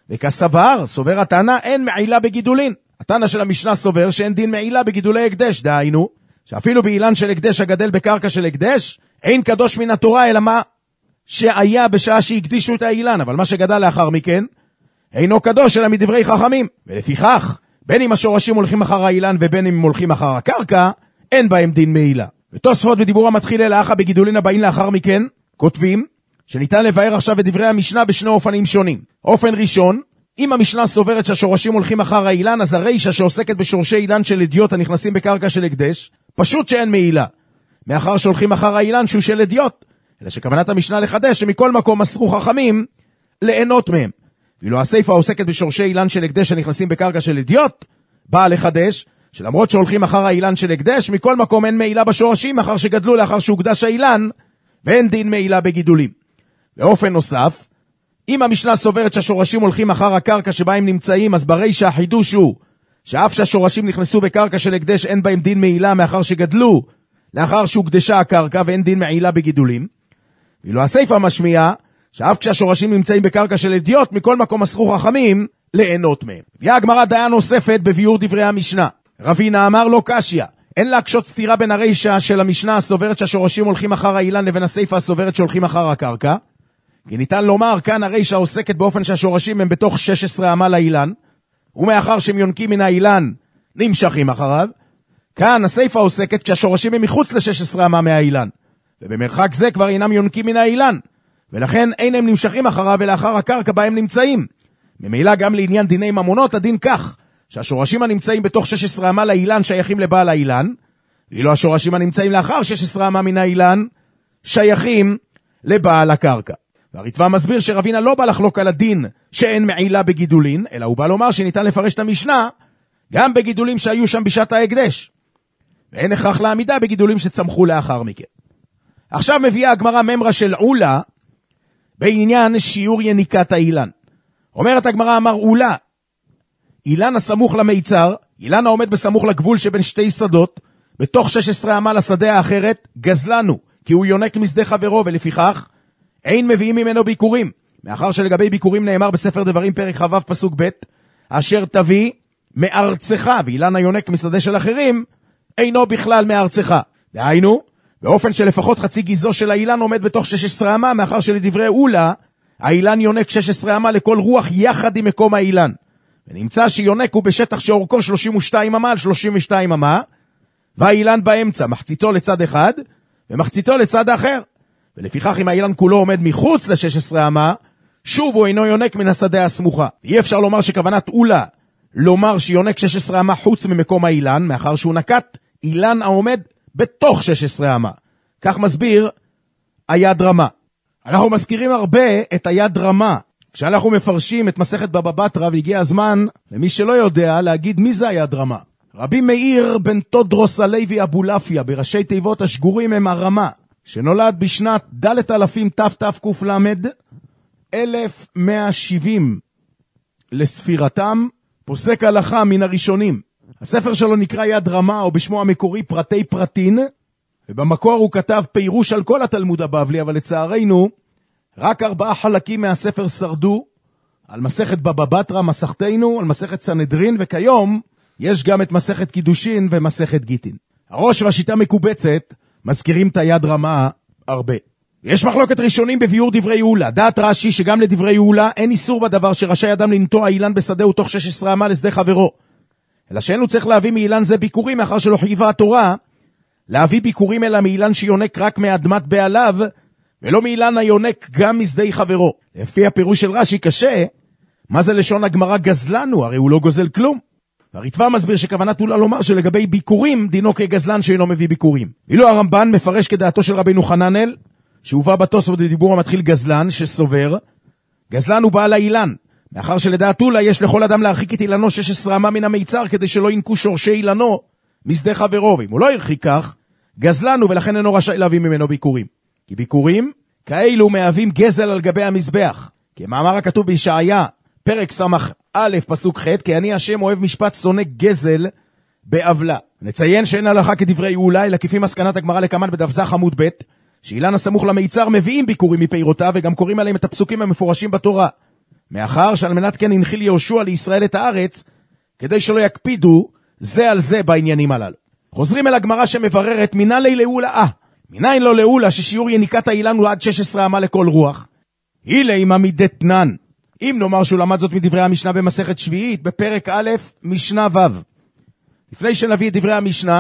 וכסבר, סובר התנא, אין מעילה בגידולין. התנא של המשנה סובר שאין דין מעילה בגידולי הקדש, דהיינו, שאפילו באילן של הקדש הגדל בקרקע של הקדש, אין קדוש מן התורה אלא מה שהיה בשעה שהקדישו את האילן, אבל מה שגדל לאחר מכן, אינו קדוש אלא מדברי חכמים. ולפיכך, בין אם השורשים הולכים אחר האילן ובין אם הם הולכים אחר הקרקע, אין בהם דין מעילה. ותוספות בדיבור המתחיל אל האחה בגידולין הבאים לאחר מכן, כותבים שניתן לבאר עכשיו את דברי המשנה בשני אופנים שונים. אופן ראשון, אם המשנה סוברת שהשורשים הולכים אחר האילן, אז הרישה שעוסקת בשורשי אילן של אדיוט הנכנסים בקרקע של הקדש, פשוט שאין מעילה, מאחר שהולכים אחר האילן שהוא של אדיוט, אלא שכוונת המשנה לחדש שמכל מקום אסרו חכמים ליהנות מהם. ואילו הסייפה עוסקת בשורשי אילן של הקדש הנכנסים בקרקע של אדיוט, באה לחדש שלמרות שהולכים אחר האילן של הקדש, מכל מקום אין מעילה בשורשים, מאחר שגדלו לאחר שהוקדש האילן, ואין דין מעילה בגידולים. באופן נוסף, אם המשנה סוברת שהשורשים הולכים אחר הקרקע שבה הם נמצאים, אז ברישא החידוש הוא שאף שהשורשים נכנסו בקרקע של הקדש אין בהם דין מעילה מאחר שגדלו לאחר שהוקדשה הקרקע ואין דין מעילה בגידולים. ואילו הסיפא משמיע שאף כשהשורשים נמצאים בקרקע של אדיוט, מכל מקום אסרו חכמים ליהנות מהם. הביאה הגמרא דעה נוספת בביאור דברי המשנה. רבינה אמר לא קשיא, אין להקשות סתירה בין הרישא של המשנה הסוברת שהשורשים הולכים אחר האילן לבין הסיפא הסוברת שהולכים אחר הקרקע. כי ניתן לומר כאן הרישא עוסקת באופן שהשורשים הם בתוך 16 אמה לאילן, ומאחר שהם יונקים מן האילן נמשכים אחריו. כאן הסיפא עוסקת כשהשורשים הם מחוץ ל-16 אמה מהאילן, ובמרחק זה כבר אינם יונקים מן האילן, ולכן אין הם נמשכים אחריו ולאחר הקרקע בה הם נמצאים. ממילא גם לעניין דיני ממונות הדין כך, שהשורשים הנמצאים בתוך 16 אמה לאילן שייכים לבעל האילן, ואילו השורשים הנמצאים לאחר 16 אמה מן האילן שייכים לבעל הקרקע. והריטב"א מסביר שרבינה לא בא לחלוק על הדין שאין מעילה בגידולין, אלא הוא בא לומר שניתן לפרש את המשנה גם בגידולים שהיו שם בשעת ההקדש, ואין הכרח לעמידה בגידולים שצמחו לאחר מכן. עכשיו מביאה הגמרא ממרה של עולה בעניין שיעור יניקת האילן. אומרת הגמרא, אמר עולה, אילן הסמוך למיצר, אילן העומד בסמוך לגבול שבין שתי שדות, בתוך 16 אמה לשדה האחרת, גזלנו, כי הוא יונק משדה חברו, ולפיכך אין מביאים ממנו ביקורים. מאחר שלגבי ביקורים נאמר בספר דברים פרק ח"ו פסוק ב', אשר תביא מארצך, ואילן היונק משדה של אחרים, אינו בכלל מארצך. דהיינו, באופן שלפחות חצי גזו של האילן עומד בתוך 16 אמה, מאחר שלדברי עולה, האילן יונק 16 אמה לכל רוח יחד עם מקום האילן. ונמצא שיונק הוא בשטח שאורכו 32 אמה על 32 אמה, והאילן באמצע, מחציתו לצד אחד, ומחציתו לצד האחר. ולפיכך אם האילן כולו עומד מחוץ ל-16 אמה, שוב הוא אינו יונק מן השדה הסמוכה. אי אפשר לומר שכוונת עולה לומר שיונק 16 אמה חוץ ממקום האילן, מאחר שהוא נקט אילן העומד בתוך 16 אמה. כך מסביר היד רמה. אנחנו מזכירים הרבה את היד רמה. כשאנחנו מפרשים את מסכת בבא בתרא, והגיע הזמן למי שלא יודע להגיד מי זה היד רמה. רבי מאיר בן תודרוס הלוי אבולעפיה, בראשי תיבות השגורים הם הרמה, שנולד בשנת ד' אלפים תתק"ל 1170 לספירתם, פוסק הלכה מן הראשונים. הספר שלו נקרא יד רמה, או בשמו המקורי פרטי פרטין, ובמקור הוא כתב פירוש על כל התלמוד הבבלי, אבל לצערנו רק 4 חלקים מהספר שרדו, על מסכת בבא בתרא, מסכתנו, על מסכת סנהדרין, וכיום יש גם את מסכת קידושין ומסכת גיטין. הראש והשיטה מקובצת מזכירים את היד רמה הרבה. יש מחלוקת ראשונים בביאור דברי עולה. דעת רש"י שגם לדברי עולה אין איסור בדבר שרשאי אדם לנטוע אילן בשדהו תוך 16 אמה לשדה חברו, אלא שאין הוא צריך להביא מאילן זה ביקורים, מאחר שלא חייבה התורה להביא ביקורים אלא מאילן שיונק רק מאדמת בעליו, ולא מאילן היונק גם משדה חברו. לפי הפירוש של רש"י קשה, מה זה לשון הגמרא גזלנו? הרי הוא לא גוזל כלום. והריטב"א מסביר שכוונת עולה לומר שלגבי ביקורים דינו כגזלן שאינו מביא ביקורים. אילו הרמב"ן מפרש כדעתו של רבינו חננאל, שהובא בתוספות בדיבור המתחיל גזלן, שסובר גזלן הוא בעל האילן, מאחר שלדעת עולה יש לכל אדם להרחיק את אילנו 16 אמה מן המיצר, כדי שלא ינקו שורשי אילנו משדה חברו, ואם הוא לא ירחיק כך, גזלן הוא, ולכן אינו רשאי להביא ממנו ביקורים. כי ביקורים כאלו מהווים גזל על גבי המזבח, כמאמר הכתוב בישעיה פרק ס"א פסוק ח', כי אני השם אוהב משפט שונא גזל בעוולה. נציין שאין הלכה כדברי עולה, אלא כפי מסקנת הגמרא לקמן בדף ז עמוד ב', שאילן הסמוך למיצר מביאים ביקורים מפירותיו, וגם קוראים עליהם את הפסוקים המפורשים בתורה, מאחר שעל מנת כן הנחיל יהושע לישראל את הארץ, כדי שלא יקפידו זה על זה בעניינים הללו. חוזרים אל הגמרא שמבררת מנין לעולה, מנין לא לעולה ששיעור יניקת האילן הוא עד 16 אמה לכל רוח. הילה עם עמידתנן, אם נאמר שהוא למד זאת מדברי המשנה במסכת שביעית בפרק א' משנה ו'. לפני שנביא את דברי המשנה,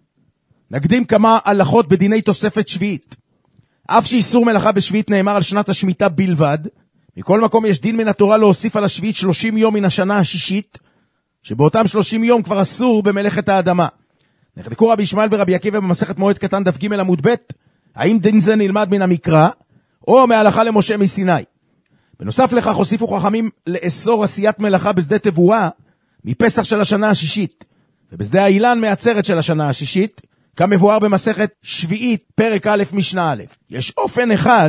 נקדים כמה הלכות בדיני תוספת שביעית. אף שאיסור מלאכה בשביעית נאמר על שנת השמיטה בלבד, מכל מקום יש דין מן התורה להוסיף על השביעית 30 יום מן השנה השישית, שבאותם 30 יום כבר אסור במלאכת האדמה. נחלקו רבי ישמעאל ורבי עקיבא במסכת מועד קטן דף ג' עמוד ב', האם דין זה נלמד מן המקרא, או מהלכה למשה מסיני. בנוסף לכך הוסיפו חכמים לאסור עשיית מלאכה בשדה תבואה מפסח של השנה השישית, ובשדה האילן מעצרת של השנה השישית, כמבואר במסכת שביעית פרק א' משנה א'. יש אופן אחד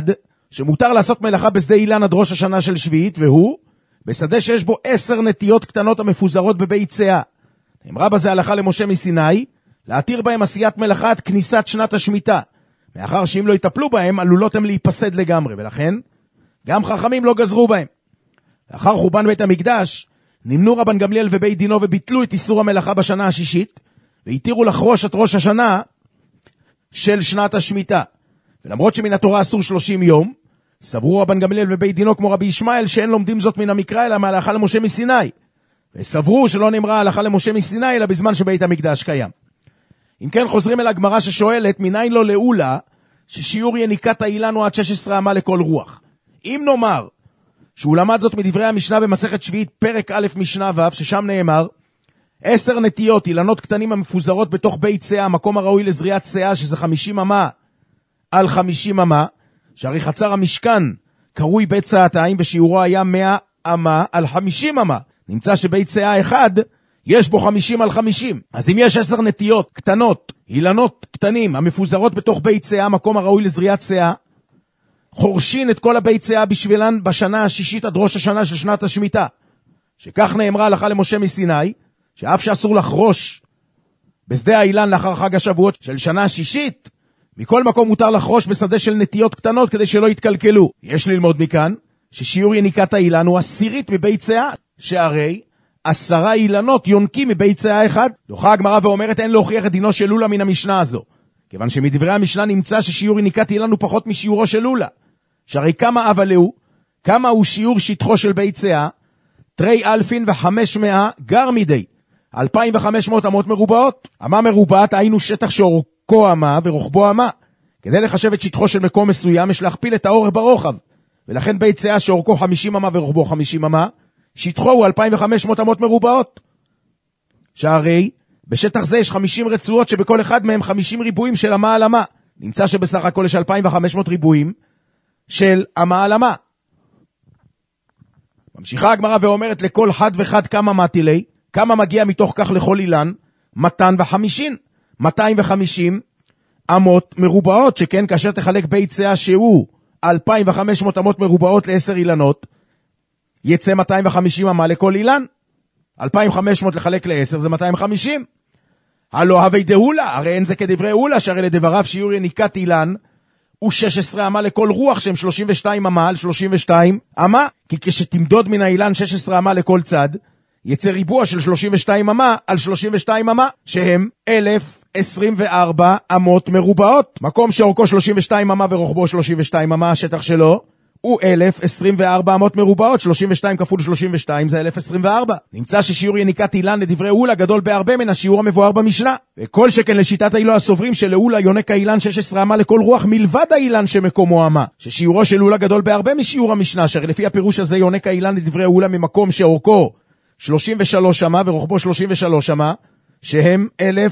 שמותר לעשות מלאכה בשדה אילן עד ראש השנה של שביעית, והוא בשדה שיש בו 10 נטיות קטנות המפוזרות בבית צאה. נאמרה בזה הלכה למשה מסיני, להתיר בהם עשיית מלאכה עד כניסת שנת השמיטה, מאחר שאם לא יטפלו בהם, עלולות הם להיפסד לגמרי, ולכן גם חכמים לא גזרו בהם. לאחר חורבן בית המקדש, נמנו רבן גמליאל ובית דינו וביטלו את איסור המלאכה בשנה השישית, והתירו לחרוש את ראש השנה של שנת השמיטה. ולמרות שמן התורה אסור 30 יום, סברו רבן גמליאל ובית דינו כמו רבי ישמעאל שאין לומדים זאת מן המקרא אלא מההלכה למשה מסיני, וסברו שלא נאמרה ההלכה למשה מסיני אלא בזמן שבית המקדש קיים. אם כן, חוזרים אל הגמרא ששואלת מניין לו לעולה ששיעור יניקת האילן הוא עד 16 אמה לכל רוח. אם נאמר שהוא למד זאת מדברי המשנה במסכת שביעית פרק א' משנה ו', ששם נאמר 10 נטיות אילנות קטנים המפוזרות בתוך בית צאה, המקום הראוי לזריעת צאה, שזה 50 אמה על 50 אמה, שהרי חצר המשכן קרוי בית צאתיים ושיעורו היה 100 אמה על 50 אמה. נמצא שבית צאה אחד יש בו 50 על 50. אז אם יש 10 נטיות קטנות, אילנות קטנים המפוזרות בתוך בית צאה, המקום הראוי לזריעת צאה, חורשין את כל הבית צאה בשבילן בשנה השישית עד ראש השנה של שנת השמיטה, שכך נאמרה הלכה למשה מסיני, שאף שאסור לחרוש בשדה האילן לאחר חג השבועות של שנה השישית, מכל מקום מותר לחרוש בשדה של נטיות קטנות כדי שלא יתקלקלו. יש ללמוד מכאן ששיעור יניקת האילן הוא 10 מבית צאה, שהרי 10 אילנות יונקים מבית צאה אחד. דוחה הגמרא ואומרת אין להוכיח את דינו של לולה מן המשנה הזו, כיוון שמדברי המשנה נמצא ששיעור יניקת אילן הוא פחות משיעורו של לולה, שהרי כמה אבל הוא, כמה הוא שיעור שטחו של בית צאה? 3,500 גר מדי, 2,500 אמות מרובעות. אמה מרובעת היינו שטח שאורכו אמה ורוחבו אמה. כדי לחשב את שטחו של מקום מסוים יש להכפיל את האורך ברוחב, ולכן בית צאה שאורכו 50 אמה ורוחבו 50 אמה, שטחו הוא 2,500 אמות מרובעות. שהרי בשטח זה יש 50 רצועות שבכל אחד מהם 50 ריבועים של אמה על אמה. נמצא שבסך הכל יש 2,500 ריבועים של אמה על אמה. ממשיכה הגמרא ואומרת לכל חד וחד כמה מטילי, כמה מגיע מתוך כך לכל אילן? 250 אמות מרובעות, שכן כאשר תחלק בית צאה שהוא 2,500 אמות מרובעות ל10 אילנות, יצא 250 אמה לכל אילן. 2,500 לחלק ל10 זה 250. הלא הווי דהולה, הרי אין זה כדברי אולה, שהרי לדבריו שיעור יניקת אילן הוא 16 אמה לכל רוח, שהם 32 אמה על 32 אמה, כי כשתמדוד מן האילן 16 אמה לכל צד, יצא ריבוע של 32 אמה על 32 אמה, שהם 1,024 אמות מרובעות. מקום שאורכו 32 אמה ורוחבו 32 אמה, השטח שלו הוא 1,024 אמות מרובעות. 32 כפול 32 זה 1,024. נמצא ששיעור יניקת אילן לדברי אולה גדול בהרבה מן השיעור המבואר במשנה, וכל שכן לשיטת האילו הסוברים שלאולה יונק האילן 16 אמה לכל רוח מלבד האילן שמקומו אמה, ששיעורו של אולה גדול בהרבה משיעור המשנה, שהרי לפי הפירוש הזה יונק האילן לדברי אולה ממקום שאורכו 33 אמה ורוחבו 33 אמה, שהם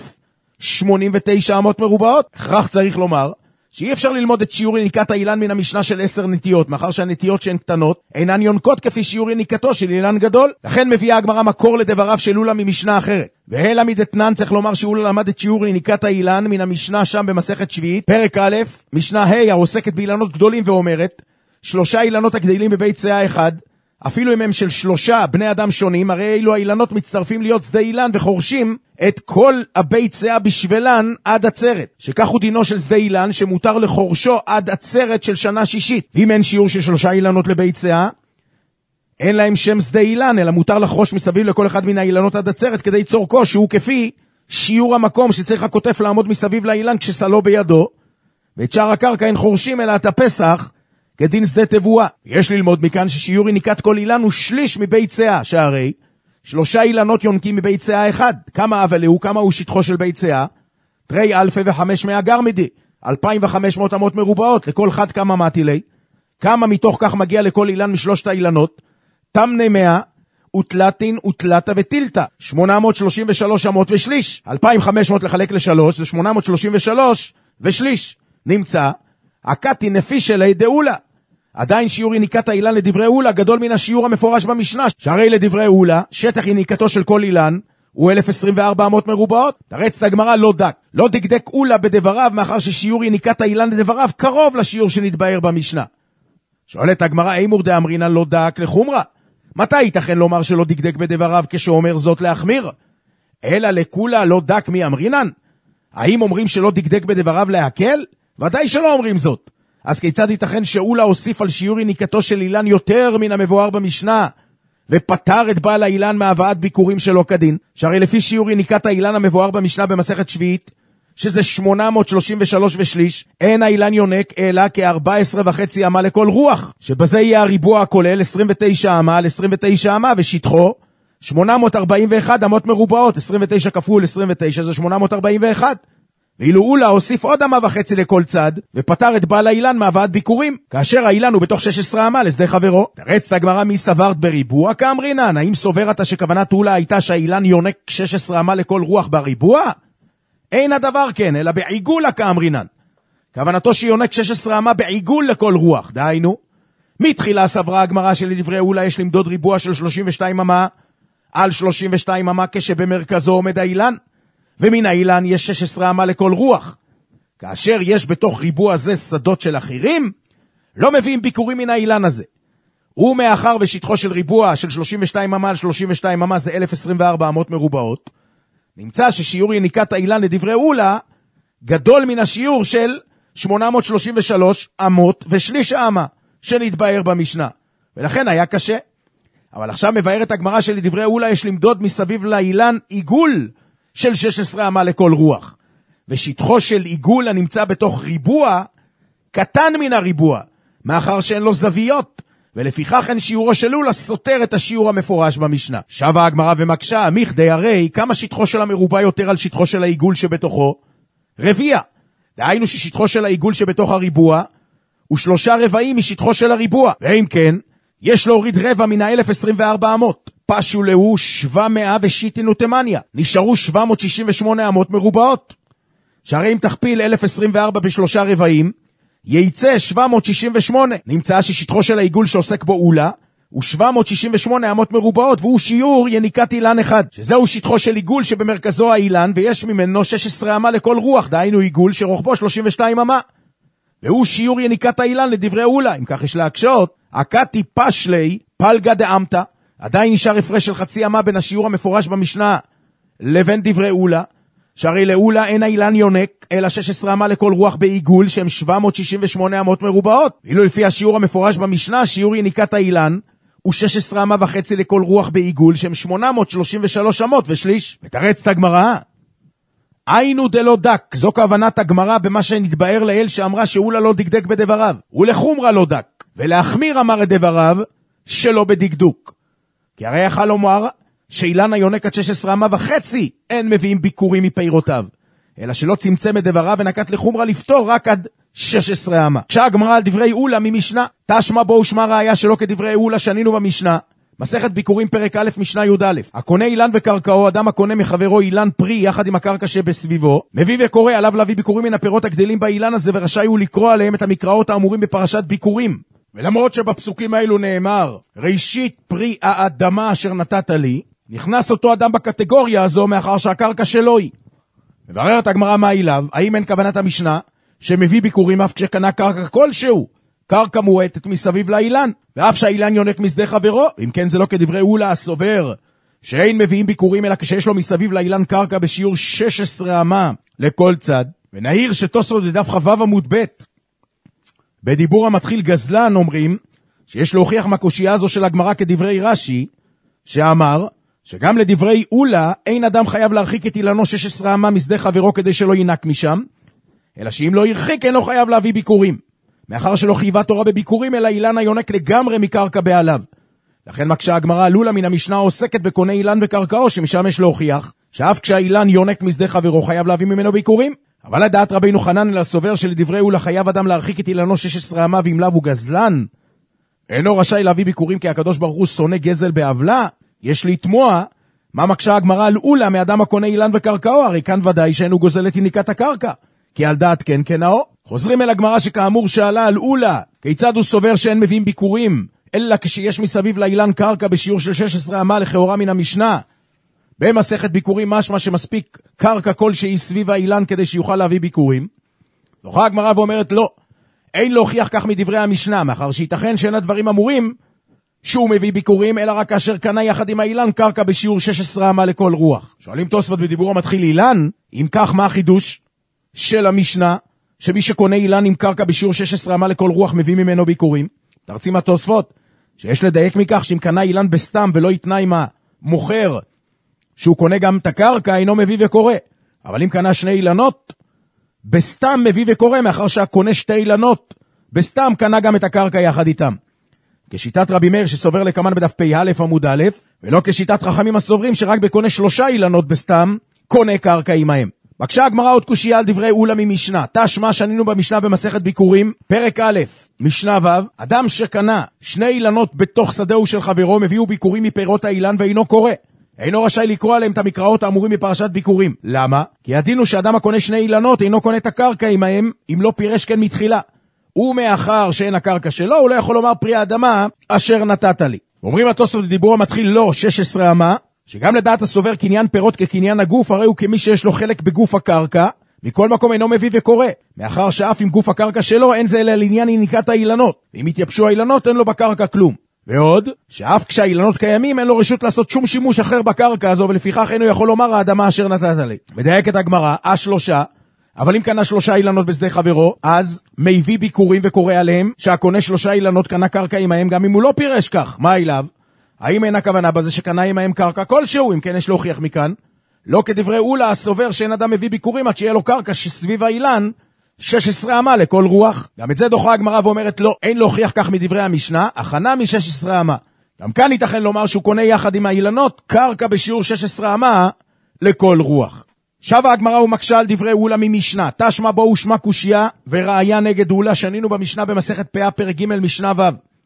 1,089 אמות מרובעות. הכרח צריך לומר שאי אפשר ללמוד את שיעור יניקת האילן מן המשנה של 10 נטיות, מאחר שהנטיות שהן קטנות אינן יונקות כפי שיעור יניקתו של אילן גדול. לכן מביאה הגמרא מקור לדבריו של אולה ממשנה אחרת. והלה מדתנן צריך לומר שאולה למד את שיעור יניקת האילן מן המשנה שם במסכת שביעית, פרק א', משנה ה', העוסקת באילנות גדולים, ואומרת 3 אילנות הגדלים בבית צאה אחד, אפילו אם הם של 3 בני אדם שונים, הרי אילו האילנות מצטרפים להיות שדה אילן וחורשים את כל הבית צאה בשבילן עד עצרת, שכך הוא דינו של שדה אילן שמותר לחורשו עד עצרת של שנה שישית. ואם אין שיעור של 3 אילנות לבית צאה, אין להם שם שדה אילן, אלא מותר לחרוש מסביב לכל אחד מן האילנות עד עצרת כדי צורכו, שהוא כפי שיעור המקום שצריך הכותף לעמוד מסביב לאילן כשסלו בידו, ואת שאר הקרקע אין חורשים אלא את הפסח כדין שדה תבואה. יש ללמוד מכאן ששיעור יניקת כל אילן הוא שליש מבית צאה, שהרי 3 אילנות יונקים מבית צאה אחד. כמה אבל הוא, כמה הוא שטחו של בית צאה? 3,500 גר מדי, 2,500 אמות מרובעות, לכל חד כמה מטילי. כמה מתוך כך מגיע לכל אילן משלושת האילנות? תמנה 100 ותלתין ותלתה ותילתה, 833 אמות ושליש. 2,500 לחלק ל3 זה 833 ושליש. נמצא הקטי נפי שלי דאולה. עדיין שיעור יניקת האילן לדברי אולה גדול מן השיעור המפורש במשנה, שהרי לדברי אולה שטח יניקתו של כל אילן הוא 1,024 אמות מרובעות. תרץ הגמרא לא דקדק אולה בדבריו, מאחר ששיעור יניקת האילן לדבריו קרוב לשיעור שנתבהר במשנה. שואלת הגמרא, אימור דאמרינן לא דק לחומרה? מתי ייתכן לומר שלא דקדק בדבריו כשאומר זאת להחמיר? אלא לכולה לא דק מי אמרינן? האם אומרים שלא דקדק בדבריו להקל? ודאי שלא אומרים זאת. אז כיצד ייתכן שאולה הוסיף על שיעור יניקתו של אילן יותר מן המבואר במשנה, ופטר את בעל האילן מהבאת ביקורים שלו כדין? שהרי לפי שיעור יניקת האילן המבואר במשנה במסכת שביעית, שזה 833 ושליש, אין האילן יונק אלא כ14.5 אמה לכל רוח, שבזה יהיה הריבוע הכולל 29 אמה על 29 אמה, ושטחו 841 אמות מרובעות, 29 כפול 29 זה 841. ואילו אולה הוסיף עוד 1.5 לכל צד, ופטר את בעל האילן מהבאת ביקורים, כאשר האילן הוא בתוך 16 אמה לשדה חברו. תרץ הגמרא, מי סברת בריבוע כאמרינן? האם סוברת שכוונת אולה הייתה שהאילן יונק 16 אמה לכל רוח בריבוע? אין הדבר כן, אלא בעיגולה כאמרינן. כוונתו שיונק 16 אמה בעיגול לכל רוח. דהיינו, מתחילה סברה הגמרא שלדברי אולה יש למדוד ריבוע של 32 אמה על 32 אמה כשבמרכזו עומד האילן, ומן האילן יש 16 אמה לכל רוח. כאשר יש בתוך ריבוע זה שדות של אחרים, לא מביאים ביקורים מן האילן הזה. ומאחר ושטחו של ריבוע של 32 אמה על 32 אמה זה 1024 אמות מרובעות, נמצא ששיעור יניקת האילן לדברי אולה גדול מן השיעור של 833 אמות ושליש אמה שנתבאר במשנה, ולכן היה קשה. אבל עכשיו מבארת הגמרא שלדברי אולה יש למדוד מסביב לאילן עיגול של 16 אמה לכל רוח, ושטחו של עיגול הנמצא בתוך ריבוע קטן מן הריבוע, מאחר שאין לו זוויות, ולפיכך אין שיעורו של אולה סותר את השיעור המפורש במשנה. שבה הגמרא ומקשה, מכדי הרי כמה שטחו של המרובע יותר על שטחו של העיגול שבתוכו? רביע. דהיינו ששטחו של העיגול שבתוך הריבוע הוא 3/4 משטחו של הריבוע, ואם כן יש להוריד רבע מן 1024 אמות. פשו להו 700 ושיטינו תמניה, נשארו 768 אמות מרובעות. שהרי אם תכפיל 1024 ב3/4 ייצא 768. נמצא ששטחו של העיגול שעוסק בו אולה הוא 768 אמות מרובעות, והוא שיעור יניקת אילן אחד, שזהו שטחו של עיגול שבמרכזו האילן, ויש ממנו 16 אמה לכל רוח, דהיינו עיגול שרוחבו 32 אמה, והוא שיעור יניקת האילן לדברי אולה. אם כך יש להקשות, הקתי פשלי פלגה דאמתה, עדיין נשאר הפרש של 0.5 אמה בין השיעור המפורש במשנה לבין דברי אולה, שהרי לאולה אין האילן יונק אלא 16 אמה לכל רוח בעיגול שהם 768 אמות מרובעות, ואילו לפי השיעור המפורש במשנה שיעור יניקת האילן הוא 16 אמה וחצי לכל רוח בעיגול שהם 833 אמות ושליש. מתרצת הגמרא, היינו דלא דק, זו כוונת הגמרא במה שנתבאר לאל שאמרה שאולה לא דקדק בדבריו, ולחומרה לא דק, ולהחמיר אמר את דבריו שלא בדקדוק. כי הרי יכל לומר שאילן היונק עד 16 אמה וחצי אין מביאים ביקורים מפירותיו, אלא שלא צמצם את דבריו ונקט לחומרה לפתור רק עד 16 אמה. כשהגמרא על דברי אולה ממשנה, תשמע בו ושמע ראיה שלא כדברי אולה שנינו במשנה, מסכת ביקורים פרק א' משנה י"א. הקונה אילן וקרקעו, אדם הקונה מחברו אילן פרי יחד עם הקרקע שבסביבו, מביא וקורא עליו להביא ביקורים מן הפירות הגדלים באילן הזה, ורשאי הוא לקרוא עליהם את המקראות האמורים בפרשת ביקורים. ולמרות שבפסוקים האלו נאמר ראשית פרי האדמה אשר נתת לי, נכנס אותו אדם בקטגוריה הזו מאחר שהקרקע שלו היא. מבררת הגמרא מה אליו, האם אין כוונת המשנה שמביא ביקורים אף כשקנה קרקע כלשהו, קרקע מועטת מסביב לאילן, ואף שהאילן יונק משדה חברו? אם כן זה לא כדברי אולה הסובר שאין מביאים ביקורים אלא כשיש לו מסביב לאילן קרקע בשיעור 16 אמה לכל צד. ונעיר שתוספות בדף כ"ו עמוד ב' בדיבור המתחיל גזלן אומרים שיש להוכיח מהקושייה הזו של הגמרא כדברי רש"י שאמר שגם לדברי אולה אין אדם חייב להרחיק את אילנו 16 אמה משדה חברו כדי שלא ינק משם, אלא שאם לא ירחיק אינו חייב להביא ביקורים, מאחר שלא חייבה תורה בביקורים אלא אילן היונק לגמרי מקרקע בעליו. לכן מקשה הגמרא על אולה מן המשנה עוסקת בקונה אילן וקרקעו, שמשם יש להוכיח שאף כשהאילן יונק משדה חברו חייב להביא ממנו ביקורים. אבל לדעת רבינו חנן אלא סובר שלדברי אולה חייב אדם להרחיק את אילנו 16 אמה ואם לאו הוא גזלן אינו רשאי להביא ביקורים כי הקדוש ברוך הוא שונא גזל בעוולה. יש לתמוע מה מקשה הגמרא על אולה מאדם הקונה אילן וקרקעו, הרי כאן ודאי שאינו גוזל את יניקת הקרקע, כי על דעת כן כנאו. חוזרים אל הגמרא שכאמור שאלה על אולה כיצד הוא סובר שאין מביאים ביקורים אלא כשיש מסביב לאילן קרקע בשיעור של 16 אמה לכאורה מן המשנה במסכת ביקורים משמע שמספיק קרקע כלשהי סביב האילן כדי שיוכל להביא ביקורים. זוכה הגמרא ואומרת לא, אין להוכיח כך מדברי המשנה, מאחר שייתכן שאין הדברים אמורים שהוא מביא ביקורים, אלא רק כאשר קנה יחד עם האילן קרקע בשיעור 16 אמה לכל רוח. שואלים תוספות בדיבור המתחיל אילן, אם כך מה החידוש של המשנה, שמי שקונה אילן עם קרקע בשיעור 16 אמה לכל רוח מביא ממנו ביקורים? תרצים התוספות שיש לדייק מכך שאם קנה אילן בסתם ולא יתנה עם המוכר שהוא קונה גם את הקרקע, אינו מביא וקורא. אבל אם קנה שני אילנות בסתם מביא וקורא, מאחר שהקונה שתי אילנות בסתם קנה גם את הקרקע יחד איתם. כשיטת רבי מאיר שסובר לקמן בדף פ"א עמוד א', ולא כשיטת חכמים הסוברים שרק בקונה 3 אילנות בסתם קונה קרקע עמהם. בקשה הגמרא עוד קושיה על דברי אולה ממשנה. תשמע שנינו במשנה במסכת ביקורים, פרק א', משנה ו', אדם שקנה 2 אילנות בתוך שדהו של חברו, מביאו ביקורים מפירות האילן ואינו קורא. אינו רשאי לקרוא עליהם את המקראות האמורים בפרשת ביקורים. למה? כי הדין הוא שאדם הקונה 2 אילנות אינו קונה את הקרקע עמהם, אם לא פירש כן מתחילה. ומאחר שאין הקרקע שלו, הוא לא יכול לומר פרי האדמה אשר נתת לי. אומרים התוספות בדיבור המתחיל לא 16 אמה, שגם לדעת הסובר קניין פירות כקניין הגוף, הרי הוא כמי שיש לו חלק בגוף הקרקע, מכל מקום אינו מביא וקורא, מאחר שאף עם גוף הקרקע שלו אין זה אלא לעניין יניקת האילנות, ואם יתייבשו האילנות אין לו בקרקע כלום. ועוד, שאף כשהאילנות קיימים אין לו רשות לעשות שום שימוש אחר בקרקע הזו, ולפיכך אינו יכול לומר האדמה אשר נתת לי. מדייקת הגמרא, 3, אבל אם קנה 3 אילנות בשדה חברו, אז מביא ביקורים וקורא עליהם, שהקונה 3 אילנות קנה קרקע עמהם, גם אם הוא לא פירש כך. מה אליו? האם אין הכוונה בזה שקנה עמהם קרקע כלשהו? אם כן יש להוכיח מכאן. לא כדברי אולה הסובר שאין אדם מביא ביקורים עד שיהיה לו קרקע שסביב האילן 16 אמה לכל רוח. גם את זה דוחה הגמרא ואומרת לא, אין להוכיח כך מדברי המשנה, הכנה מ-16 אמה. גם כאן ייתכן לומר שהוא קונה יחד עם האילנות קרקע בשיעור 16 אמה לכל רוח. שבה הגמרא ומקשה על דברי אולה ממשנה. תשמע בו ושמע קושיה וראיה נגד אולה, שנינו במשנה במסכת פאה פרק ג' משנה ו'.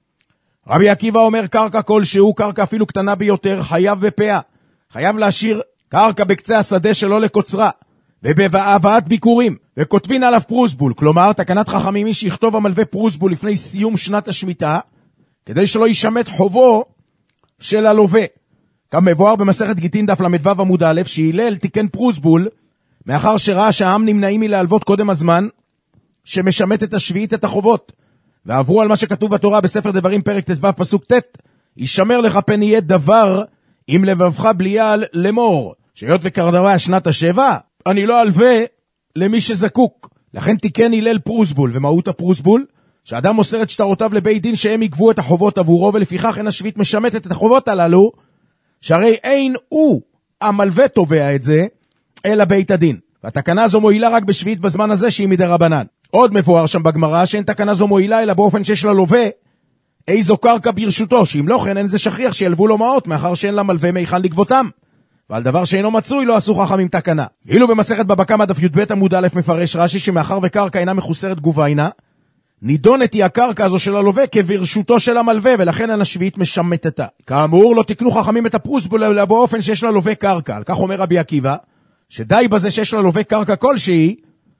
רבי עקיבא אומר קרקע כלשהו, קרקע אפילו קטנה ביותר, חייב בפאה. חייב להשאיר קרקע בקצה השדה שלו לקוצרה, ובהבאת ביקורים, וכותבין עליו פרוסבול. כלומר, תקנת חכמים מי שיכתוב המלווה פרוסבול לפני סיום שנת השמיטה, כדי שלא ישמט חובו של הלווה. גם מבואר במסכת גיטין דף למדו עמוד א', שהילל תיקן פרוסבול, מאחר שראה שהעם נמנעים מלהלוות קודם הזמן, שמשמט את השביעית את החובות. ועברו על מה שכתוב בתורה בספר דברים פרק ט"ו פסוק ט', ישמר לך פן יהיה דבר עם לבבך בליעל לאמור, שהיות וקרבה שנת השבע, אני לא אלווה למי שזקוק. לכן תיקן הלל פרוסבול. ומהות הפרוסבול? שאדם מוסר את שטרותיו לבית דין שהם יגבו את החובות עבורו, ולפיכך אין השביעית משמטת את החובות הללו, שהרי אין הוא המלווה תובע את זה, אלא בית הדין. והתקנה זו מועילה רק בשביעית בזמן הזה שהיא מדרבנן. עוד מבואר שם בגמרא שאין תקנה זו מועילה אלא באופן שיש לה לווה איזו קרקע ברשותו, שאם לא כן אין זה שכיח שילבו לו מעות, מאחר שאין לה מלווה מיכן לגבותם. ועל דבר שאינו מצוי לא עשו חכמים תקנה. ואילו במסכת בבא קמא דף י"ב עמוד א' מפרש רש"י שמאחר וקרקע אינה מחוסרת גוביינה, נידונת היא הקרקע הזו של הלווה כברשותו של המלווה, ולכן השביעית משמטתה. כאמור לא תקנו חכמים את הפרוסבול אלא באופן שיש לה לווה קרקע. על כך אומר רבי עקיבא שדי בזה שיש לה לווה קרקע כלשהי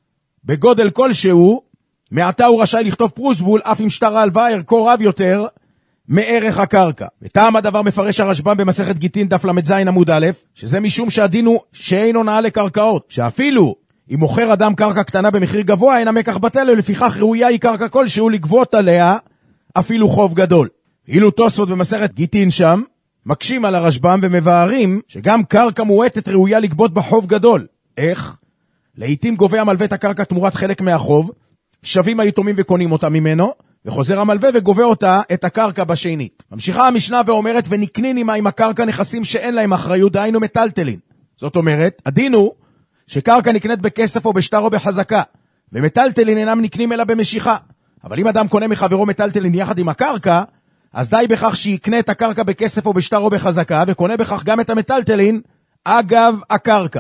בגודל כלשהו, מעתה הוא רשאי לכתוב פרוסבול אף אם שטר ההלוואה ערכו רב יותר מערך הקרקע. וטעם הדבר מפרש הרשב"ם במסכת גיטין דף ל"ז עמוד א', שזה משום שהדין הוא שאין הונאה לקרקעות, שאפילו אם מוכר אדם קרקע קטנה במחיר גבוה אין המקח בטל, ולפיכך ראויה היא קרקע כלשהו לגבות עליה אפילו חוב גדול. אילו תוספות במסכת גיטין שם מקשים על הרשב"ם ומבארים שגם קרקע מועטת ראויה לגבות בחוב גדול. איך? לעתים גובה המלווה את הקרקע תמורת חלק מהחוב, שווים היתומים וקונים אותה ממנו, וחוזר המלווה וגובה אותה את הקרקע בשנית. ממשיכה המשנה ואומרת ונקנין עמה עם הקרקע נכסים שאין להם אחריות, דהיינו מטלטלין. זאת אומרת, הדין הוא שקרקע נקנית בכסף או בשטר או בחזקה, ומטלטלין אינם נקנים אלא במשיכה. אבל אם אדם קונה מחברו מטלטלין יחד עם הקרקע, אז די בכך שיקנה את הקרקע בכסף או בשטר או בחזקה, וקונה בכך גם את המטלטלין אגב הקרקע.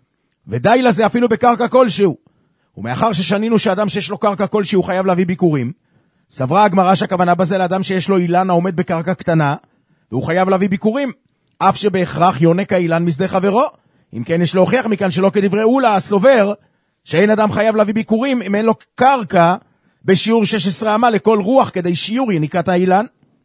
ודי לזה אפילו בקרקע כלשהו. ומאחר ששנינו שאדם שיש לו קרקע כלשהו חייב להביא ביקורים, סברה הגמרא שהכוונה בזה לאדם שיש לו אילן העומד בקרקע קטנה, והוא חייב להביא ביקורים, אף שבהכרח יונק האילן משדה חברו. אם כן יש להוכיח מכאן שלא כדברי אולה הסובר, שאין אדם חייב להביא ביקורים אם אין לו קרקע בשיעור 16 אמה לכל רוח כדי שיעור יניקת האילן.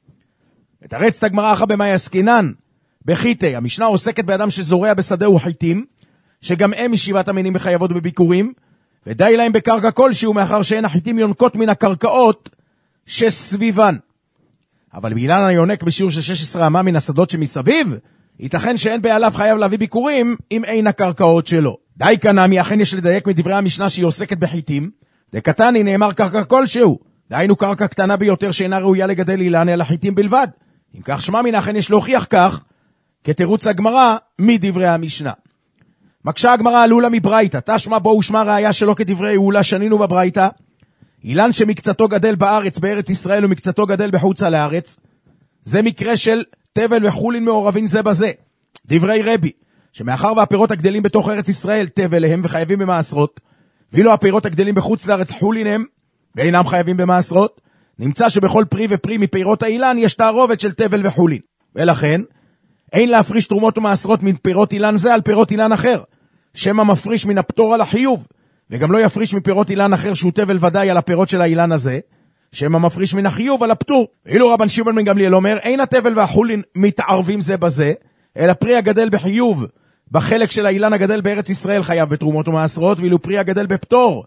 מתרצת הגמרא אחא במאי עסקינן בחיטי. המשנה עוסקת באדם שזורע בשדהו חיטים, שגם הם משבעת המינים מחייבות בביקורים, ודי להם בקרקע כלשהו, מאחר שאין החיטים יונקות מן הקרקעות שסביבן. אבל באילן היונק בשיעור של 16 אמה מן השדות שמסביב, ייתכן שאין בעליו חייב להביא ביקורים אם אין הקרקעות שלו. די כנמי, אכן יש לדייק מדברי המשנה שהיא עוסקת בחיטים, דקטני נאמר קרקע כלשהו, דהיינו קרקע קטנה ביותר שאינה ראויה לגדל אילן אלא חיטים בלבד. אם כך שמע מן, אכן יש להוכיח כך, כתירוץ הגמרא מדברי המשנה. מקשה הגמרא עלולה מברייתא, תשמע בו ושמע ראיה שלא כדברי אולה שנינו בברייתא, אילן שמקצתו גדל בארץ, בארץ ישראל, ומקצתו גדל בחוצה לארץ, זה מקרה של תבל וחולין מעורבים זה בזה. דברי רבי, שמאחר והפירות הגדלים בתוך ארץ ישראל תבל להם וחייבים במעשרות, ואילו הפירות הגדלים בחוץ לארץ חולין הם ואינם חייבים במעשרות, נמצא שבכל פרי ופרי מפירות האילן יש תערובת של תבל וחולין. ולכן, אין להפריש תרומות ומעשרות מפירות אילן זה על פירות אילן אחר, שמא מפריש מן הפטור על החיוב, וגם לא יפריש מפירות אילן אחר שהוא תבל ודאי על הפירות של האילן הזה, שמא מפריש מן החיוב על הפטור. ואילו רבן שמעון בן גמליאל אומר, אין התבל והחולין מתערבים זה בזה, אלא פרי הגדל בחיוב, בחלק של האילן הגדל בארץ ישראל חייב בתרומות ומעשרות, ואילו פרי הגדל בפטור,